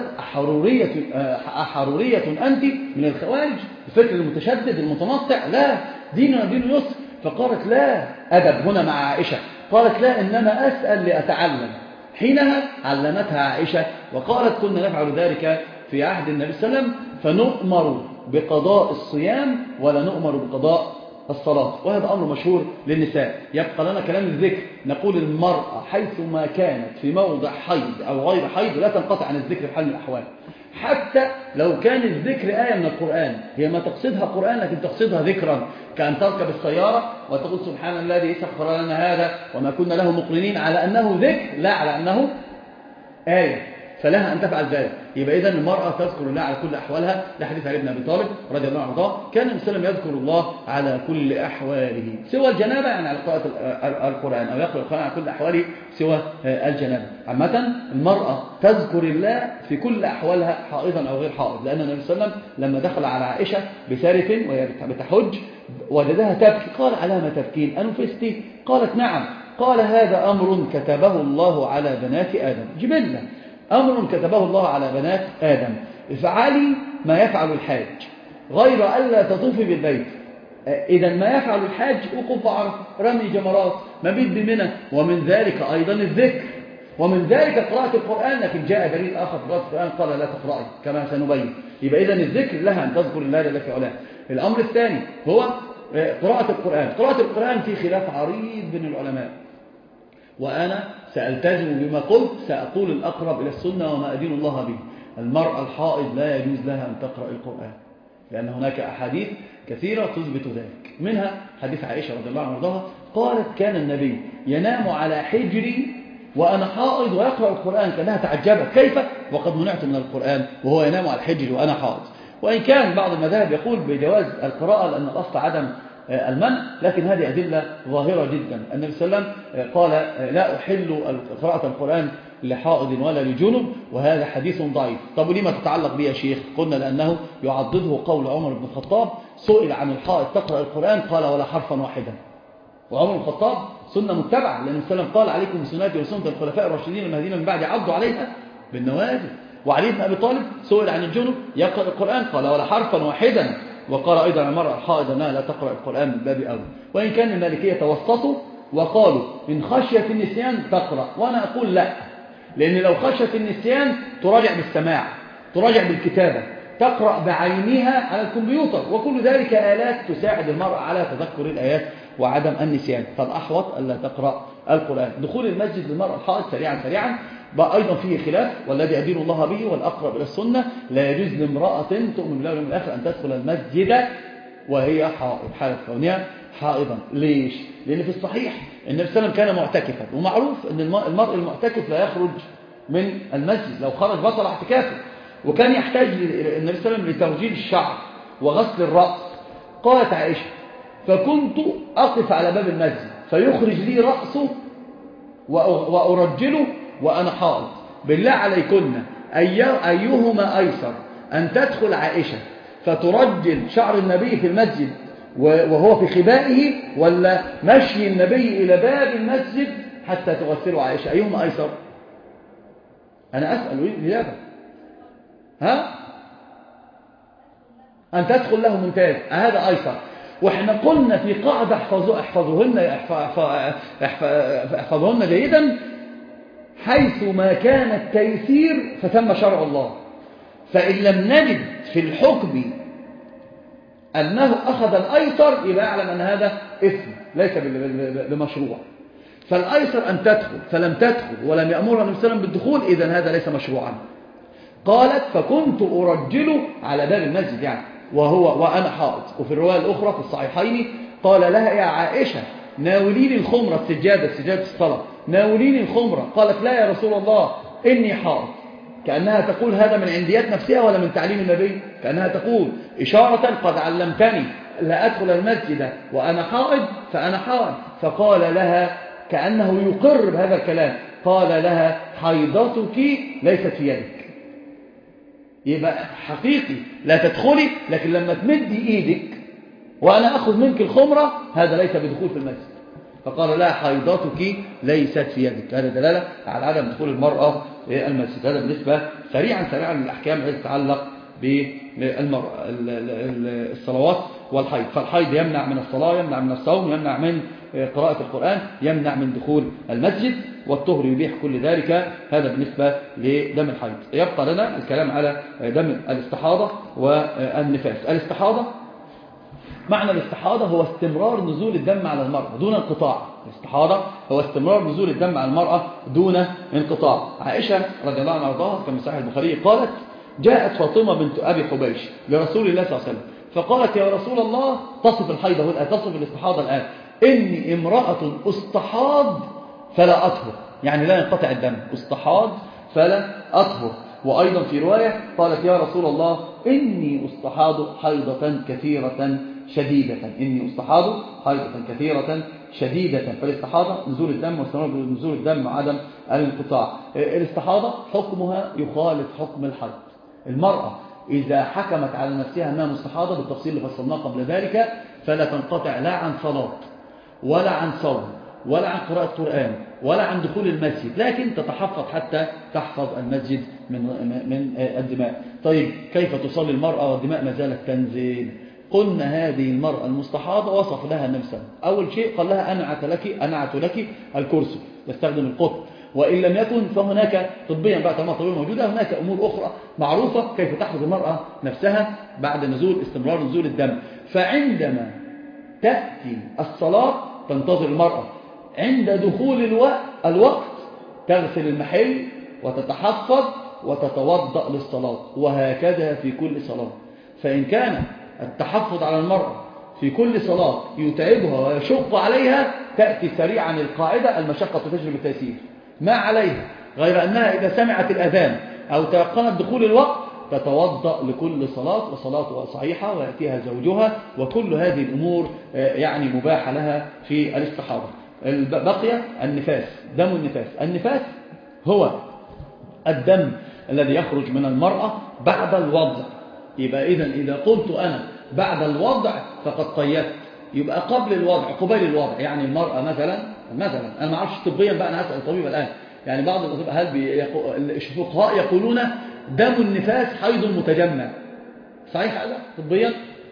أحرورية أنت من الخوارج، الفكر المتشدد المتنطع، لا ديننا دين يسر. فقالت لا، أدب هنا مع عائشة، قالت لا إنما أسأل لأتعلم. حينها علمتها عائشة وقالت كنا نفعل ذلك في عهد النبي صلى الله عليه وسلم، فنؤمر بقضاء الصيام ولا نؤمر بقضاء الصلاة، وهذا أمر مشهور للنساء. يبقى لنا كلام الذكر، نقول المرأة حيث ما كانت في موضع حيض أو غير حيض لا تنقطع عن الذكر بحال من الأحوال، حتى لو كان الذكر آية من القرآن، هي ما تقصدها قرآن لكن تقصدها ذكرا، كأن تركب السيارة وتقول سبحان الذي سخر لنا هذا وما كنا له مقرنين، على أنه ذكر لا على أنه آية، فلها أن تفعل ذلك. يبقى إذن المرأة تذكر الله على كل أحوالها، لحديث علي بن أبي طالب رضي الله عنه كان النبي صلى الله عليه وسلم يذكر الله على كل أحواله سوى الجنابة، يعني على قراءة القرآن، أو يقرأ القرآن على كل أحواله سوى الجنابة. عامة المرأة تذكر الله في كل أحوالها حائضا أو غير حائض، لأن النبي صلى الله عليه وسلم لما دخل على عائشة بسارف وهي بتحج وجدها تبكي، قال على ما تبكين أنفستي؟ قالت نعم. قال هذا أمر كتبه الله على بنات آدم، جبلة، أمر كتبه الله على بنات آدم، افعلي ما يفعل الحاج غير ألا تطوفي بالبيت. إذا ما يفعل الحاج وقوف عرفة، رمي جمرات، مبيت بمنى، ومن ذلك أيضا الذكر، ومن ذلك قراءة القرآن، لكن جاء دليل آخر قراءة القرآن قال لا تقرأي كما سنبين. يبقى إذن الذكر لها أن تذكر الله جل في علاه. الأمر الثاني هو قراءة القرآن. قراءة القرآن في خلاف عريض بين العلماء، وأنا سألتزم بما قلت، سأقول الأقرب إلى السنة وما أدين الله به. المرأة الحائض لا يجوز لها أن تقرأ القرآن، لأن هناك أحاديث كثيرة تثبت ذلك، منها حديث عائشة رضي الله عنها قالت كان النبي ينام على حجري وأنا حائض ويقرأ القرآن، كانها تعجبت كيف وقد منعت من القرآن وهو ينام على حجري وأنا حائض. وإن كان بعض المذاهب يقول بجواز القراءة، لأن الأصل عدم المنع، لكن هذه أدلة ظاهرة جدا. النبي صلى الله عليه وسلم قال لا أحل قراءة القرآن لحائض ولا لجنب، وهذا حديث ضعيف. طب ولما تتعلق به يا شيخ؟ قلنا لأنه يعضده قول عمر بن الخطاب، سئل عن الحائض تقرأ القرآن قال ولا حرفا واحدا. وعمر بن الخطاب سنة متبعة، لأن النبي صلى الله عليه وسلم قال عليكم بسنتي وسنة الخلفاء الراشدين المهديين من بعد عضوا عليها بالنواجذ. وعلي بن أبي طالب سئل عن الجنب يقرأ القرآن قال ولا حرفا واحدا. وقال أيضا عن المرأة الحائض أنها لا تقرأ القرآن من باب أول. وإن كان المالكية توسطوا وقالوا من خشية النسيان تقرأ، وأنا أقول لا، لأن لو خشية النسيان تراجع بالسماع، تراجع بالكتابة، تقرأ بعينها على الكمبيوتر، وكل ذلك آلات تساعد المرأة على تذكر الآيات وعدم النسيان. فالأحوط ألا تقرأ القرآن. دخول المسجد للمرأة الحائض سريعا بقى أيضا فيه خلاف، والذي أدين الله به والأقرب إلى السنة لا يجوز لامرأة تؤمن بالله واليوم الآخر أن تدخل المسجد وهي حائض، حالة كونها حائضا. ليش؟ لأن في الصحيح النبي صلى الله عليه وسلم كان معتكفا، ومعروف أن المرء المعتكف لا يخرج من المسجد، لو خرج بطل اعتكافه. وكان يحتاج النبي صلى الله عليه وسلم لترجيل الشعر وغسل الرأس. قالت عائشة فكنت أقف على باب المسجد فيخرج لي رأسه وأرجله وأنا حائض. بالله عليكن أيهما أيسر، أن تدخل عائشة فترجل شعر النبي في المسجد وهو في خبائه، ولا مشي النبي إلى باب المسجد حتى تغسله عائشة؟ أيهما أيسر؟ أنا أسأل الإجابة. ها؟ أن تدخل له ممتاز، هذا أيسر. وإحنا قلنا في قاعدة احفظوهن جيدا، حيث ما كان التيسير فثم شرع الله. فإن لم نجد في الحكم أنه أخذ الأيسر يبقى أعلم أن هذا إثم ليس بمشروع. فالأيسر أن تدخل، فلم تدخل ولم يأمرها النبي صلى الله عليه وسلم بالدخول، إذن هذا ليس مشروعا. قالت فكنت أرجله على باب المسجد يعني وأنا حائض. وفي الرواية الأخرى في الصحيحين قال لها يا عائشة ناوليني الخمرة، سجادة الصلاة، ناوليني الخمرة. قالت لا يا رسول الله إني حائض. كأنها تقول هذا من عنديات نفسها ولا من تعليم النبي، كأنها تقول إشارة قد علمتني لا أدخل المسجد وأنا حائض فأنا حائض. فقال لها كأنه يقر بهذا الكلام، قال لها حيضتك ليست في يدك. يبقى حقيقي لا تدخلي، لكن لما تمدي إيدك وأنا أخذ منك الخمرة هذا ليس بدخول في المسجد. فقال لا حيضتك ليست في يدك. هذا دلالة على عدم دخول المرأة المسجد. هذا بالنسبة سريعا للأحكام التي تتعلق بالمرأة الصلوات والحيض. فالحيض يمنع من الصلاة، يمنع من الصوم، يمنع من قراءة القرآن، يمنع من دخول المسجد، والطهر يبيح كل ذلك. هذا بالنسبة لدم الحيض. يبقى لنا الكلام على دم الاستحاضة والنفاس. الاستحاضة، معنى الاستحاضة هو استمرار نزول الدم على المرأة دون انقطاع. الاستحاضة هو استمرار نزول الدم على المرأة دون انقطاع. عائشة رضي الله عنها وارضاها كما صحيح البخاري قالت جاءت فاطمة بنت أبي حبيش لرسول الله صلى الله عليه وسلم فقالت يا رسول الله، تصف الحيضة والآن، تصف الاستحاضة الآن، إني امرأة استحاض فلا أطهر، يعني لا ينقطع الدم، استحاض فلا أطهر. وأيضا في رواية قالت يا رسول الله إني استحاض حيضة كثيرة شديدة، إني استحاض حيضة كثيرة شديدة. فالاستحاضة نزول الدم واستمرار نزول الدم مع عدم الانقطاع. الاستحاضة حكمها يخالف حكم الحيض. المرأة إذا حكمت على نفسها أنها مستحاضة بالتفصيل اللي فصلناه قبل ذلك فلا تنقطع لا عن صلاة ولا عن صوم ولا عن قراءة قرآن ولا عن دخول المسجد، لكن تتحفظ حتى تحفظ المسجد من الدماء. طيب كيف تصلي المرأة والدماء ما زالت تنزل؟ قلنا هذه المرأة المستحاضة وصف لها النبي صلى الله عليه وسلم. أول شيء قال لها أنعت لك الكرسي، يستخدم القطن، وإن لم يكن فهناك طبيا بقى طالما طبيا موجودة هناك أمور أخرى معروفة كيف تحفظ المرأة نفسها بعد استمرار نزول الدم. فعندما تأتي الصلاة تنتظر المرأة، عند دخول الوقت تغسل المحل وتتحفظ وتتوضأ للصلاة، وهكذا في كل صلاة. فإن كان التحفظ على المرأة في كل صلاة يتعبها ويشق عليها تأتي سريعا القاعدة المشقة تجلب التيسير، ما عليها غير أنها إذا سمعت الأذان أو تيقنت دخول الوقت تتوضأ لكل صلاة وصلاتها صحيحة ويأتيها زوجها، وكل هذه الأمور يعني مباحة لها في الاستحاضة. بقي النفاس، دم النفاس. النفاس هو الدم الذي يخرج من المرأة بعد الوضع. يبقى إذا قلت أنا بعد الوضع فقد قيدت، يبقى قبل الوضع قبيل الوضع. يعني المرأة مثلا أنا ما اعرفش طبيا بقى، أنا هسأل الطبيب الآن، يعني بعض الأطباء الفقهاء يقولون دم النفاس حيض متجمع، صحيح هذا طبيا؟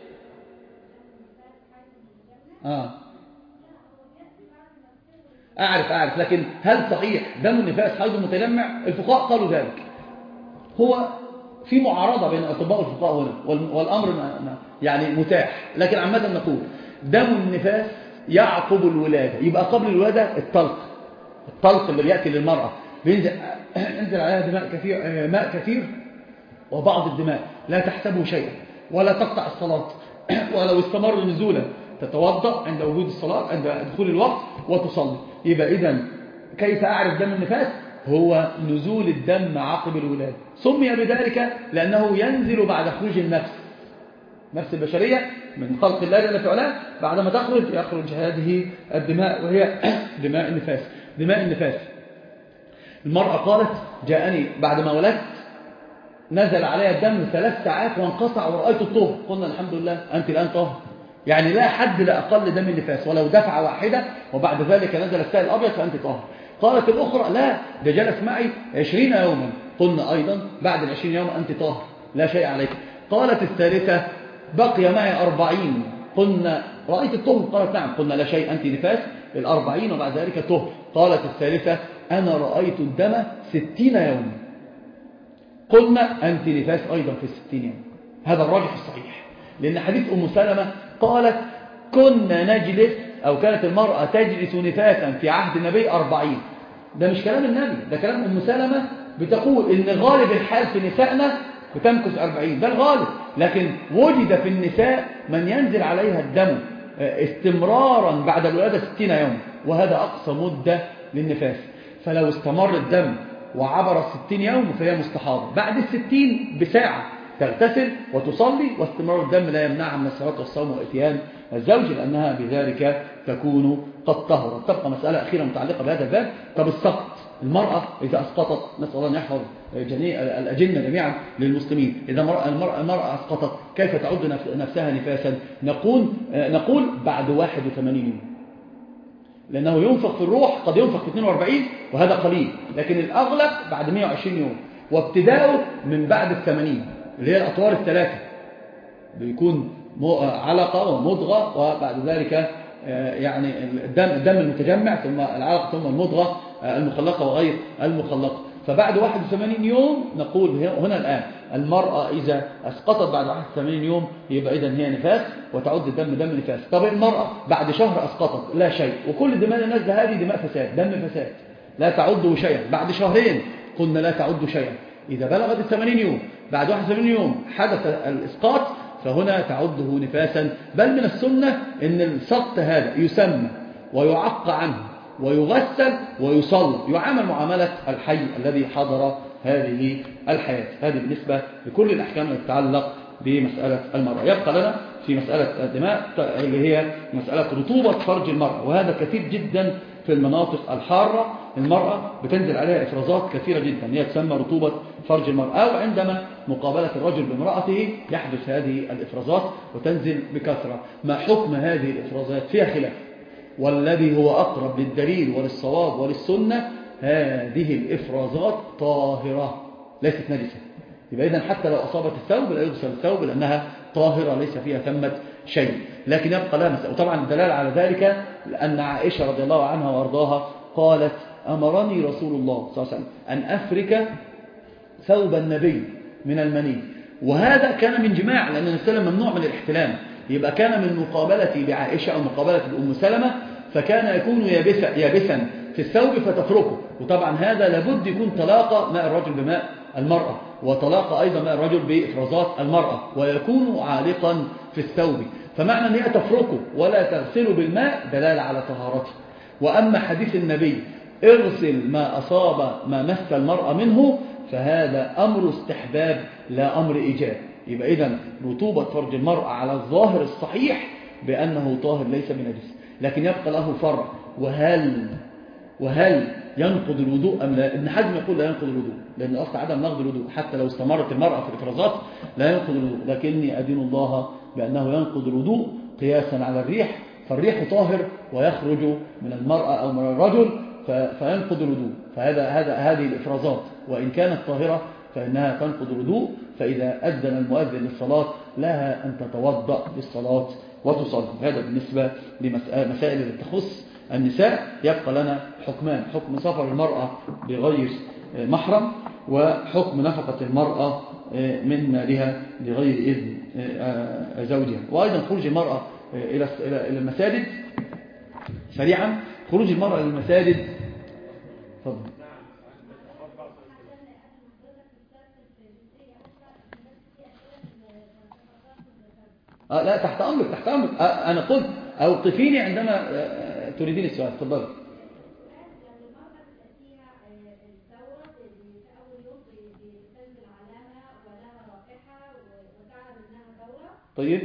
أعرف، لكن هل صحيح دم النفاس حيض متجمع؟ الفقهاء قالوا ذلك. هو في معارضة بين الأطباء والفقهاء هنا، والأمر يعني متاح، لكن عامة نقول دم النفاس يعقب الولادة. يبقى قبل الولادة الطلق اللي بيأتي للمرأة ينزل عليها ماء كثير، وبعض الدماء لا تحسبه شيئا ولا تقطع الصلاة، ولو استمر نزولا تتوضأ عند وجود الصلاة، عند دخول الوقت وتصلي. يبقى إذن كيف أعرف دم النفاس؟ هو نزول الدم عقب الولادة. سمي بذلك لأنه ينزل بعد خروج نفس البشرية من خلق الله جل في علاه، بعدما يخرج هذه الدماء، وهي دماء النفاس. المرأة قالت جاءني بعد ما ولدت نزل عليها الدم 3 ساعات وانقطع ورأيت الطهر. قلنا الحمد لله أنت الآن طاهر. يعني لا حد لأقل دم النفاس، ولو دفعة واحدة وبعد ذلك نزل السائل الأبيض فأنت طاهر. قالت الأخرى لا، ده جلس معي 20 يوما. قلنا أيضا بعد 20 يوم أنت طاهر لا شيء عليك. قالت الثالثة بقي معي 40. قلنا رأيت الطهر؟ قالت نعم. قلنا لا شيء أنت نفاس 40 وبعد ذلك طهر. قالت الثالثة أنا رأيت الدم 60 يوما. قلنا أنت نفاس أيضا في 60 يوم. هذا الراجح الصحيح، لأن حديث أم سلمة قالت كنا نجلس، أو كانت المرأة تجلس نفاسا في عهد النبي 40. ده مش كلام النبي، ده كلام أم سلمة بتقول إن غالب الحال في نسائنا بتمكث 40، ده الغالب. لكن وجد في النساء من ينزل عليها الدم استمرارا بعد الولادة 60 يوم، وهذا أقصى مدة للنفاس. فلو استمر الدم وعبر 60 يوم فهي مستحاضة. بعد 60 بساعة تغتسل وتصلي، واستمرار الدم لا يمنعها من الصلاة والصوم وإتيان الزوج، لأنها بذلك تكون قد طهرت. تبقى مسألة أخيرة متعلقة بهذا الباب. طب السقط، المرأة إذا أسقطت، نسأل الله أن يحفظ الأجنة جميعا للمسلمين، إذا المرأة أسقطت كيف تعد نفسها نفاسا؟ نقول بعد 81 يوم، لأنه ينفخ في الروح، قد ينفخ في 42 وهذا قليل، لكن الأغلب بعد 120 يوم، وابتداؤه من بعد 80 اللي هي الأطوار الثلاثة، بيكون علقة ومضغة وبعد ذلك يعني الدم المتجمع ثم العلقة ثم المضغة المخلقة وغير المخلقة. فبعد 81 يوم نقول هنا الآن المرأة إذا أسقطت بعد 81 يوم يبقى إذن هي نفاس وتعد الدم دم نفاس. طب المرأة بعد شهر أسقطت لا شيء، وكل دماء الناس هذه دماء فساد، دم فساد لا تعد شيئا. بعد شهرين قلنا لا تعد شيئا. إذا بلغت 80 يوم بعد 81 يوم حدث الإسقاط فهنا تعده نفاسا. بل من السنة أن السقط هذا يسمى ويعق عنه ويغسل ويصلى، يعامل معاملة الحي الذي حضر هذه الحياة. هذه بالنسبة لكل الأحكام التي تتعلق بمسألة المرأة. يبقى لنا في مسألة الدماء اللي هي مسألة رطوبة فرج المرأة، وهذا كثير جدا في المناطق الحارة. المرأة بتنزل عليها إفرازات كثيرة جدا، هي تسمى رطوبة فرج المرأة، أو عندما مقابلة الرجل بامرأته يحدث هذه الإفرازات وتنزل بكثرة. ما حكم هذه الإفرازات؟ فيها خلاف، والذي هو أقرب للدليل وللصواب وللسنة هذه الإفرازات طاهرة ليست نجسة. يبقى إذن حتى لو أصابت الثوب لا يغسل الثوب لأنها طاهرة ليس فيها ثمة شيء. لكن يبقى لها مسألة، وطبعا الدلالة على ذلك أن عائشة رضي الله عنها وأرضاها قالت أمرني رسول الله صلى الله عليه وسلم أن أفرك ثوب النبي من المني، وهذا كان من جماع، لأن السلام ممنوع من الاحتلام. يبقى كان من مقابلة بعائشة أو مقابلة بأم سلمة، فكان يكون يابسا في الثوب فتفركه. وطبعا هذا لابد يكون طلاقة ماء الرجل بماء المرأة، وطلاقة أيضا ماء الرجل بإفرازات المرأة، ويكون عالقا في الثوب. فمعنى أن هي تفركه ولا تغسله بالماء دلالة على طهارته. وأما حديث النبي اغسل ما أصاب ما مس المرأة منه، فهذا أمر استحباب لا أمر إيجاب. يبقى إذن رطوبة فرج المرأة على الظاهر الصحيح بأنه طاهر ليس بنجس، لكن يبقى له فرع، وهل ينقض الوضوء أم لا؟ ابن حزم يقول لا ينقض الوضوء، لأن أصل عدم نقض الوضوء حتى لو استمرت المرأة في الإفرازات لا ينقض الوضوء، لكني أدين الله بأنه ينقض الوضوء قياسا على الريح، فالريح طاهر ويخرج من المرأة أو من الرجل فينقض الوضوء، هذه الإفرازات وإن كانت طاهرة فإنها تنقض الوضوء. فإذا أذن المؤذن للصلاة لها أن تتوضأ للصلاة وتصلي. هذا بالنسبة لمسائل التي تخص النساء. يبقى لنا حكمان: حكم سفر المرأة بغير محرم، وحكم نفقة المرأة من مالها بغير إذن زوجها، وأيضا خروج المرأة إلى المساجد. سريعا، خروج المرأة إلى المساجد. تفضل. لا، تحت أمرك تحت أمرك. أنا قلت أوقفيني عندما تريدين السؤال. تفضل. طيب.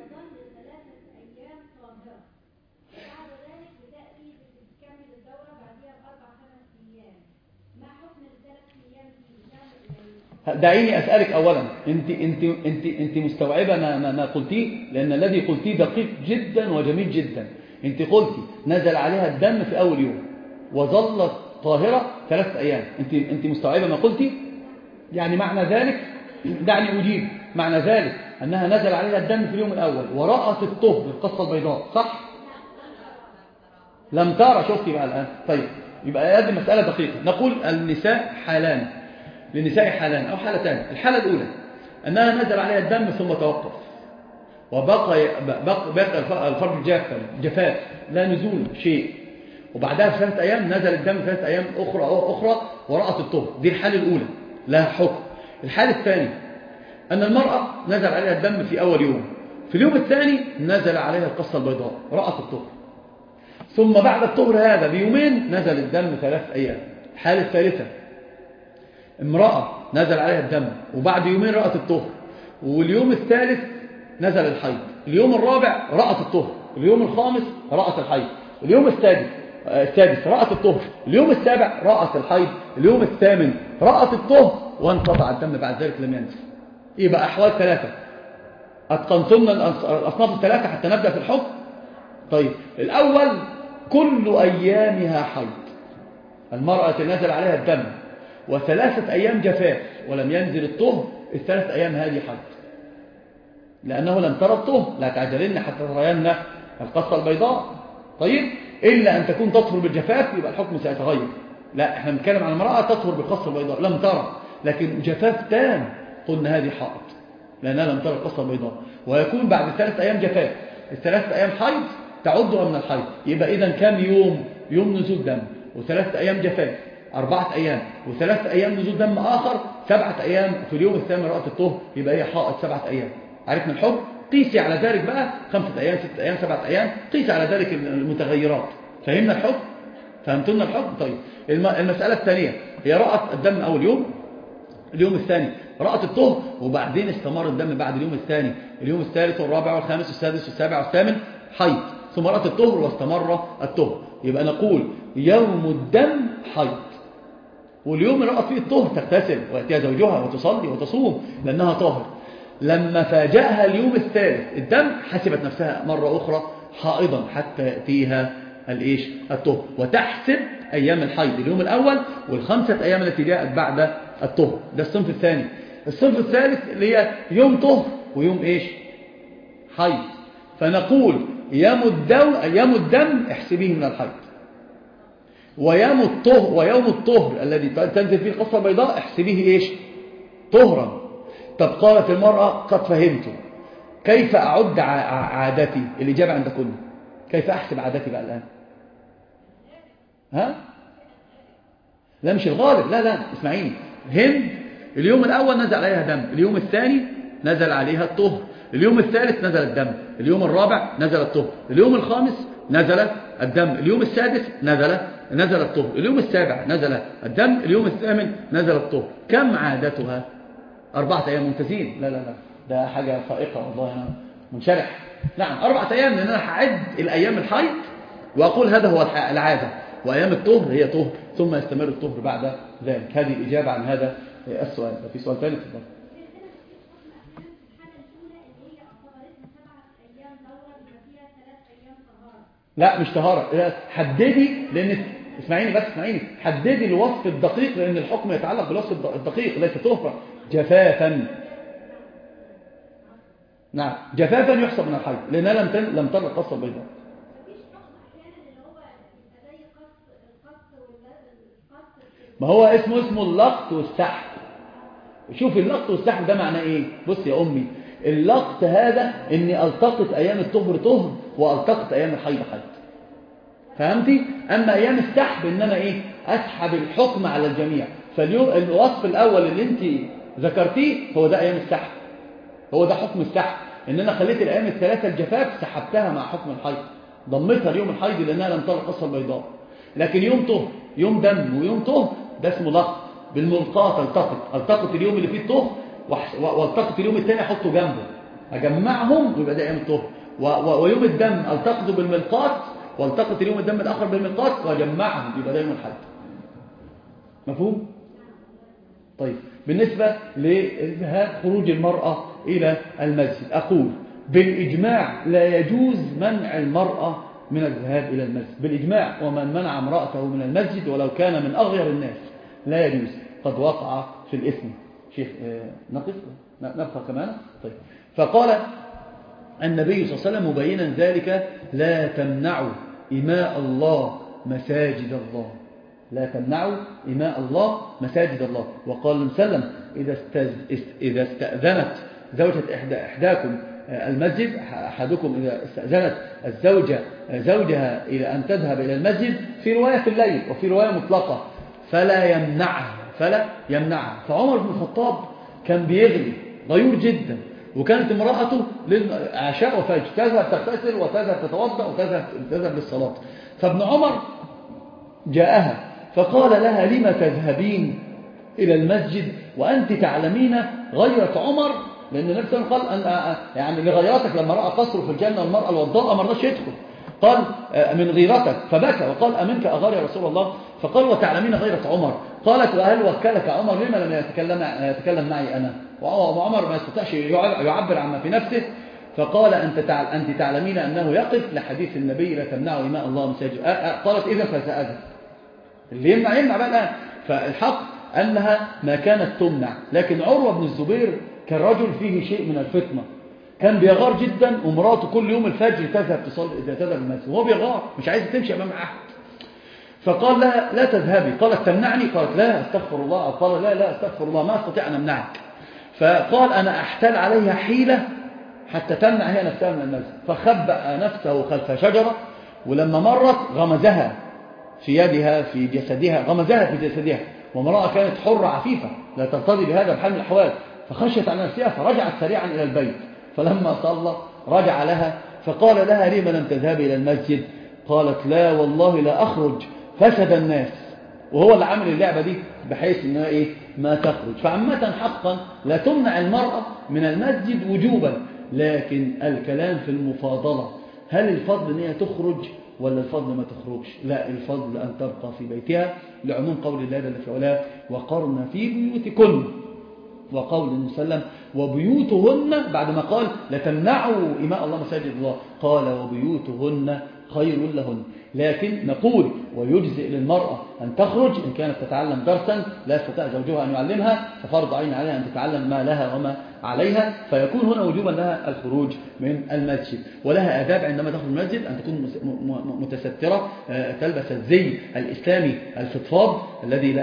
دعيني أسألك أولا، أنت مستوعبة ما قلتيه؟ لأن الذي قلتيه دقيق جدا وجميل جدا. أنت قلتي نزل عليها الدم في أول يوم وظلت طاهرة 3 أيام. أنت مستوعبة ما قلتي؟ يعني معنى ذلك، دعني أجيب، معنى ذلك أنها نزل عليها الدم في اليوم الأول ورأت الطهر القصة البيضاء، صح؟ لم ترى. شفتي بقى الآن؟ طيب، يبقى هذه مسألة دقيقة. نقول النساء حالان، للنساء حالان أو حالتان. الحالة الأولى أنها نزل عليها الدم ثم توقف وبقى الفرج جفاف لا نزول شيء، وبعدها في 3 أيام نزل الدم 3 أيام أخرى ورأت الطهر. دي الحالة الأولى لها حكم. الحالة الثانية أن المرأة نزل عليها الدم في أول يوم، في اليوم الثاني نزل عليها القصة البيضاء، رأت الطهر، ثم بعد الطهر هذا بيومين نزل الدم 3 أيام. الحالة الثالثة امرأة نزل عليها الدم وبعد يومين رأت الطهر، واليوم الثالث نزل الحيض، اليوم الرابع رأت الطهر، اليوم الخامس رأت الحيض، اليوم السادس رأت الطهر، اليوم السابع رأت الحيض، اليوم الثامن رأت الطهر وانقطع الدم بعد ذلك لم ينزل. يبقى أحوال 3. أتقنتن الأصناف 3 حتى نبدأ في الحكم. طيب، الأول كل أيامها حيض، المرأة نزل عليها الدم و3 أيام جفاف ولم ينزل الطهر، ال3 أيام هذه حيض، لأنه لم ترى الطهر. لا تعجلن حتى ترين القصة البيضاء. طيب، إلا أن تكون تطهر بالجفاف يبقى الحكم سيتغير. لا، احنا بنتكلم عن المرأة تطهر بالقصة البيضاء لم ترى، لكن جفاف تام قلنا هذه حائض لأنها لم ترى القصة البيضاء، ويكون بعد 3 أيام جفاف، ال3 أيام حيض تعدها من الحيض. يبقى إذن كم يوم نزول دم و3 أيام جفاف، 4 أيام، و3 أيام نزول دم آخر، 7 أيام، في اليوم الثامن رأت الطهر، يبقى هي حائض 7 أيام. عرفنا الحكم؟ قيسي على ذلك بقى 5 أيام 6 أيام 7 أيام، قيسي على ذلك المتغيرات. فهمنا الحكم؟ فهمتنا الحكم؟ طيب، المسألة الثانية هي رأت الدم أول يوم، اليوم الثاني رأت الطهر، وبعدين استمر الدم بعد اليوم الثاني، اليوم الثالث والرابع والخامس والسادس والسابع والثامن حيض، ثم رأت الطهر واستمر الطهر. يبقى نقول يوم الدم حيض، واليوم اللي رأت فيه الطهر تغتسل ويأتيها زوجها وتصلي وتصوم لأنها طاهر. لما فاجأها اليوم الثالث الدم حسبت نفسها مرة أخرى حائضا حتى يأتيها الطهر، وتحسب أيام الحيض اليوم الأول وال5 أيام التي جاءت بعد الطهر. ده الصنف الثاني. الصنف الثالث اللي هي يوم طهر ويوم حيض. فنقول يوم الدم احسبيه من الحيض، ويوم الطهر الذي تنزل فيه القصة البيضاء احسبيه طهرا. طب قالت المرأة قد فهمت، كيف أعد عادتي؟ الإجابة عندكم، كيف أحسب عادتي بقى الآن؟ لا مش الغالب، لا اسمعيني. هند اليوم الأول نزل عليها دم، اليوم الثاني نزل عليها الطهر، اليوم الثالث نزل الدم، اليوم الرابع نزل الطهر، اليوم الخامس نزل الدم، اليوم السادس نزل نزل الطهر، اليوم السابع نزل الدم، اليوم الثامن نزل الطهر. كم عادتها؟ 4 أيام ممتازين. لا لا لا، ده حاجة فائقة والله، أنا منشرح. نعم 4 أيام، لأن أنا هعد الأيام الحيض وأقول هذا هو العادة، وأيام الطهر هي طهر، ثم يستمر الطهر بعد ذلك. هذه الإجابة عن هذا السؤال. في سؤال ثالث؟ لا مش طهارة، حددي، لأن اسمعيني بس، حددي الوصف الدقيق، لأن الحكم يتعلق بالوصف الدقيق، ليس طهرا. جفافا، نعم جفافا يحسب من الحيض، لأنها لم تر القصة البيضاء. ما هو اسمه اللقط والسحب. شوف اللقط والسحب ده معناه ايه؟ بص يا أمي، اللقط هذا اني التقط ايام الطهر طهر والتقط ايام الحيض حيض، فهمتي؟ اما ايام السحب ان انا ايه؟ اسحب الحكم على الجميع. فاليوم الوصف الاول اللي انت ذكرتيه هو ده ايام السحب، هو ده حكم السحب، ان انا خليت الايام الثلاثه الجفاف سحبتها مع حكم الحيض، ضمتها ليوم الحيض لانها لم ترى القصه البيضاء. لكن يوم طهر، يوم دم ويوم طهر، ده اسمه لقط، بالملقاط التقط اليوم اللي فيه الطهر والتقط اليوم الثاني احطه جنبه، اجمعهم ويبقى ده ايام الطهر. ويوم الدم التقطه بالملقاط والتقط اليوم الدم الاخر بالملقاط واجمعهم يبقى ده يوم الحد. مفهوم؟ طيب بالنسبه لذهاب خروج المراه الى المسجد، اقول بالاجماع لا يجوز منع المراه من الذهاب الى المسجد بالاجماع، ومن منع امراته من المسجد ولو كان من اغير الناس لا يجوز، قد وقع في الإثم. شيخ نبقى كمان. طيب فقال النبي صلى الله عليه وسلم مبينا ذلك: لا تمنعوا إماء الله مساجد الله، لا تمنعوا إماء الله مساجد الله. وقال وسلم: إذا استأذنت زوجة إحداكم المسجد، أحدكم إذا استأذنت الزوجة زوجها إلى أن تذهب إلى المسجد، في رواية في الليل وفي رواية مطلقة، فلا يمنعها. فعمر بن الخطاب كان بيغلي غيور جدا، وكانت امرأته عشاء وفجر تذهب تغتسل وتذهب تتوضأ وتذهب للصلاة. فابن عمر جاءها فقال لها: لما تذهبين إلى المسجد وأنت تعلمين غيرة عمر؟ لأن النبي صلى الله عليه وسلم قال يعني لغيرتك، لما رأى قصر في الجنة والمرأة الوضاء ما رضاش يدخل، قال من غيرتك، فبكى وقال: أمنك أغار يا رسول الله؟ فقال: وتعلمين غيرة عمر؟ قالت: وهل وكلك عمر؟ لما لم يتكلم معي أنا؟ وعمر ما يستطيعش يعبر عما في نفسه. فقال: أنت تعلمين أنه يقف لحديث النبي: لا تمنعوا إماء الله مساجد. قالت: إذا فسأذن. اللي يمنع بقى الآن. فالحق أنها ما كانت تمنع، لكن عروة بن الزبير كان رجل فيه شيء من الفتنة، كان بيغار جدا، ومراته كل يوم الفجر تذهب المسجد وهو بيغار مش عايز تمشي أمام أحد. فقال لها: لا تذهبي. قالت: تمنعني؟ قالت: لا استغفر الله. قال: لا استغفر الله، ما استطيع أن أمنعك. فقال: أنا أحتال عليها حيلة حتى تمنع هي نفسها من المسجد. فخبأ نفسه خلف شجرة، ولما مرت غمزها في يدها في جسدها، غمزها في جسدها، وامرأة كانت حرة عفيفة لا ترتضي بهذا بحال من الأحوال، فخشيت على نفسها فرجعت سريعا إلى البيت. فلما صلى رجع لها فقال لها: لما لم تذهبي إلى المسجد؟ قالت: لا والله لا أخرج، فسد الناس. وهو اللي عامل اللعبة دي بحيث انها ما تخرج. فعامة حقا لا تمنع المرأة من المسجد وجوبا، لكن الكلام في المفاضلة، هل الفضل ان هي تخرج ولا الفضل ما تخرجش؟ لا، الفضل أن تبقى في بيتها، لعموم قول الله جل في علاه: وقرن في بيوتكن، وقول النبي صلى الله عليه وسلم: وبيوتهن، بعد ما قال لا تمنعوا إماء الله مساجد الله، قال: وبيوتهن خير لهن. لكن نقول ويجزئ للمرأة أن تخرج إن كانت تتعلم درسا لا يستطيع زوجها أن يعلمها، ففرض عين عليها أن تتعلم ما لها وما عليها، فيكون هنا وجوبا لها الخروج من المسجد. ولها آداب عندما تخرج من المسجد: أن تكون متسترة، تلبس الزي الإسلامي الفضفاض الذي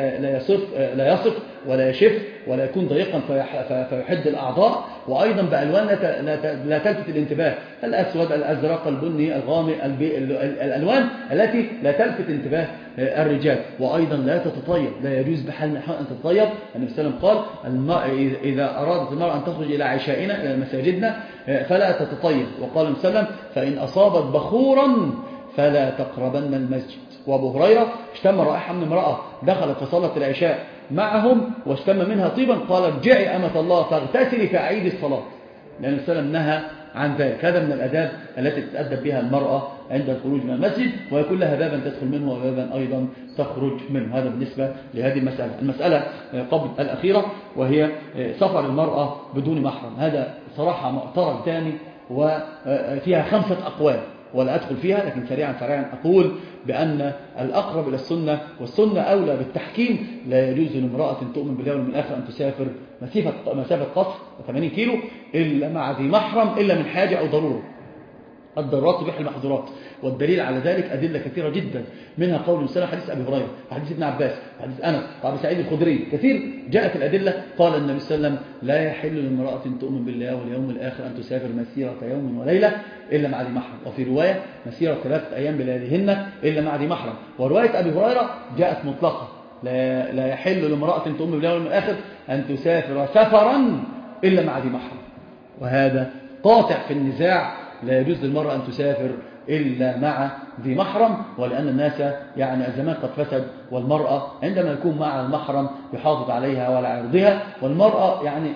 لا يصف ولا يشف ولا يكون ضيقا فيحد الأعضاء، وأيضا بألوان لا تلفت الانتباه، الأسود، الأزرق، البني، الغامق، الألوان التي لا تلفت انتباه الرجال. وأيضا لا تتطيب، لا يجوز بحال من الأحوال أن تتطيب. النبي صلى الله عليه وسلم قال: إذا أرادت المرأة أن تخرج إلى عشائنا إلى مساجدنا فلا تتطيب. وقال النبي صلى الله عليه وسلم: فإن أصابت بخورا فلا تقربن المسجد. وأبو هريرة اشتم رائحة من امرأة دخلت فصلت العشاء معهم واشتم منها طيبا، قال ارجعي أمة الله فاغتسلي فأعيد الصلاة، لأن السلام نهى عن ذلك. هذا من الآداب التي تتأدب بها المرأة عند الخروج من المسجد، ويكون لها بابا تدخل منه وبابا أيضا تخرج منه. هذا بالنسبة لهذه المسألة. المسألة قبل الأخيرة وهي سفر المرأة بدون محرم. هذا صراحة معترض ثاني وفيها 5 أقوال ولا أدخل فيها، لكن سريعا أقول بأن الأقرب إلى السنة، والسنة أولى بالتحكيم، لا يجوز لامرأة تؤمن باليوم الآخر أن تسافر مسافة قصر 80 كيلو إلا مع ذي محرم، إلا من حاجة أو ضرورة. الضرورات تبيح المحظورات، والدليل على ذلك أدلة كثيرة جدا، منها قول السنة حديث أبي هريرة، حديث ابن عباس، حديث أنس، وأبي سعيد الخدري، كثير جاءت الأدلة. قال النبي صلى الله عليه وسلم لا يحل لامرأة تؤمن بالله واليوم الآخر أن تسافر مسيرة يوم وليلة إلا مع ذي محرم، وفي رواية مسيرة 3 أيام بلياليهن إلا مع ذي محرم. ورواية أبي هريرة جاءت مطلقة، لا يحل لامرأة تؤمن بالله واليوم الآخر أن تسافر سفرا إلا مع ذي محرم، وهذا قاطع في النزاع. لا يجوز للمرأة أن تسافر إلا مع ذي محرم، ولأن الناس يعني الزمان قد فسد، والمرأة عندما يكون مع المحرم يحافظ عليها وعلى عرضها، والمرأة يعني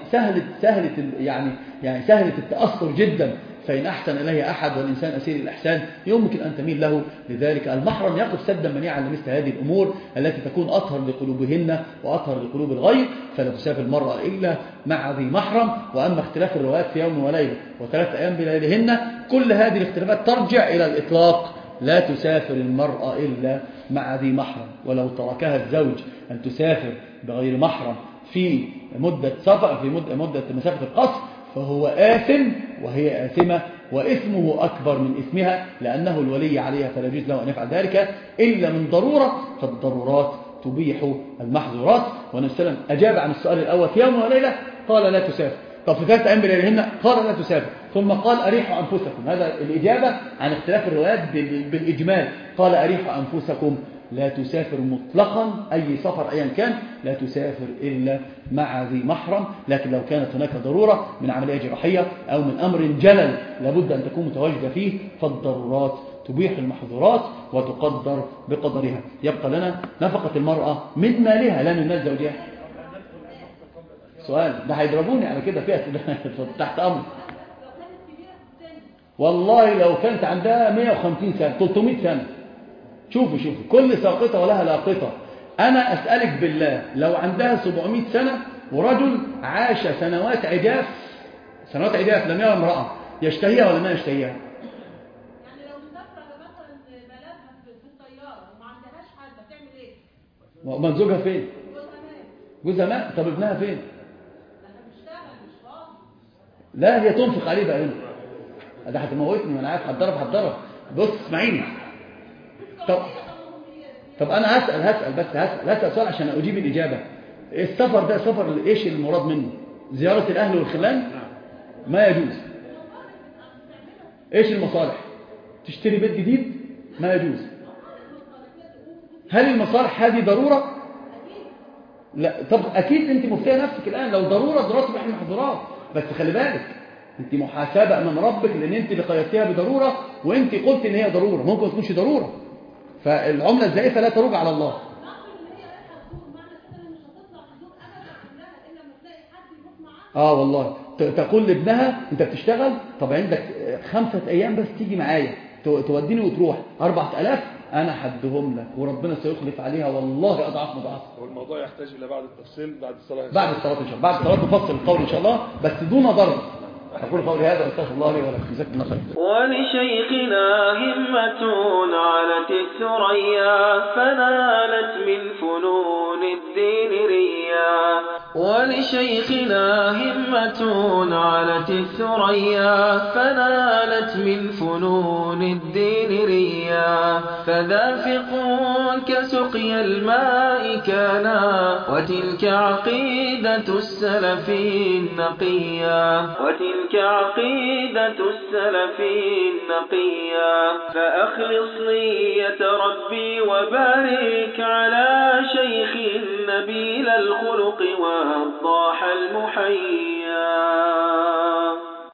سهلة التأثر جدا، فإن أحسن إليه أحد والإنسان أسير الإحسان يمكن أن تميل له. لذلك المحرم يقف سدا منيعا لمثل هذه الأمور التي تكون أطهر لقلوبهن وأطهر لقلوب الغير، فلا تسافر المرأة إلا مع ذي محرم. وأما اختلاف الروايات في يوم وليلة و3 أيام بلياليهن، كل هذه الاختلافات ترجع إلى الإطلاق، لا تسافر المرأة إلا مع ذي محرم. ولو تركها الزوج أن تسافر بغير محرم في مدة سفر، في مدة مسافة القصر، فهو آثم وهي آثمة، وإثمه أكبر من إثمها، لأنه الولي عليها، فلا يجوز له أن يفعل ذلك إلا من ضرورة، فالضرورات تبيح المحظورات. والنبي صلى الله عليه وسلم أجاب عن السؤال الأول في يوم وليلة قال لا تسافر، طب في 3 أيام بلياليهن قال لا تسافر، ثم قال أريحوا أنفسكم. هذا الإجابة عن اختلاف الروايات بالإجمال، قال أريحوا أنفسكم، لا تسافر مطلقا، أي سفر أيا كان لا تسافر إلا مع ذي محرم. لكن لو كانت هناك ضرورة من عملية جراحية أو من أمر جلل لابد أن تكون متواجدة فيه، فالضرورات تبيح المحظورات وتقدر بقدرها. يبقى لنا نفقة المرأة من مالها لا من مال زوجها. سؤال ده هيضربوني على كده فيها تحت أمر. والله لو كانت عندها 150 سنة 300 سنة، شوفوا كل ساقطة ولها لاقطة. أنا أسألك بالله لو عندها 700 سنة ورجل عاش سنوات عجاف لم يرى امرأة، يشتهيها ولا ما يشتهيها؟ يعني لو مسافرة مثلا بلدها في الطيارة وما عندهاش حد بتعمل ايه؟ ما زوجها فين؟ جوزها مات. طب ابنها فين؟ انا بشتغل مش فاضي. لا هي تنفق عليه بقى هنا، ده هتموتني وانا عارف. هتضرب. بص اسمعيني. طب انا هسأل سؤال عشان اجيب الاجابة. السفر ده سفر ايش المراد منه؟ زيارة الاهل والخلان؟ ما يجوز. ايش المصالح؟ تشتري بيت جديد؟ ما يجوز. هل المصالح هذه ضرورة؟ لا. طب اكيد انت مفتيه نفسك الان لو ضرورة تبقى المحظورات، بس خلي بالك انت محاسبة امام ربك، لان انت اللي قيدتيها بضرورة، وانت قلت ان هي ضرورة، ممكن ما تكونش ضرورة. فالعملة الزائفة لا تروج على الله. والله تقول لابنها انت بتشتغل، طب عندك 5 أيام بس تيجي معايا توديني وتروح 4000 انا حدهم لك، وربنا سيخلف عليها والله اضعاف مضاعف. والموضوع يحتاج الى بعد التفصيل بعد الصلاه ان شاء الله. بعد الصلاه نفصل القول ان شاء الله، بس دون ضرب. أقول قولي هذا واستغفر الله لي ولكم. جزاكم الله خير. ولشيخنا همة علت الثريا فنالت من فنون الدين ريا. ولشيخنا همة علت الثريا فنالت من فنون الدين ريا. فذافق كسقي الماء كانا وتلك عقيدة السلف النقيا. فأخلص نية ربي وبارك على شيخ نبيل الخلق وضاح المحيا.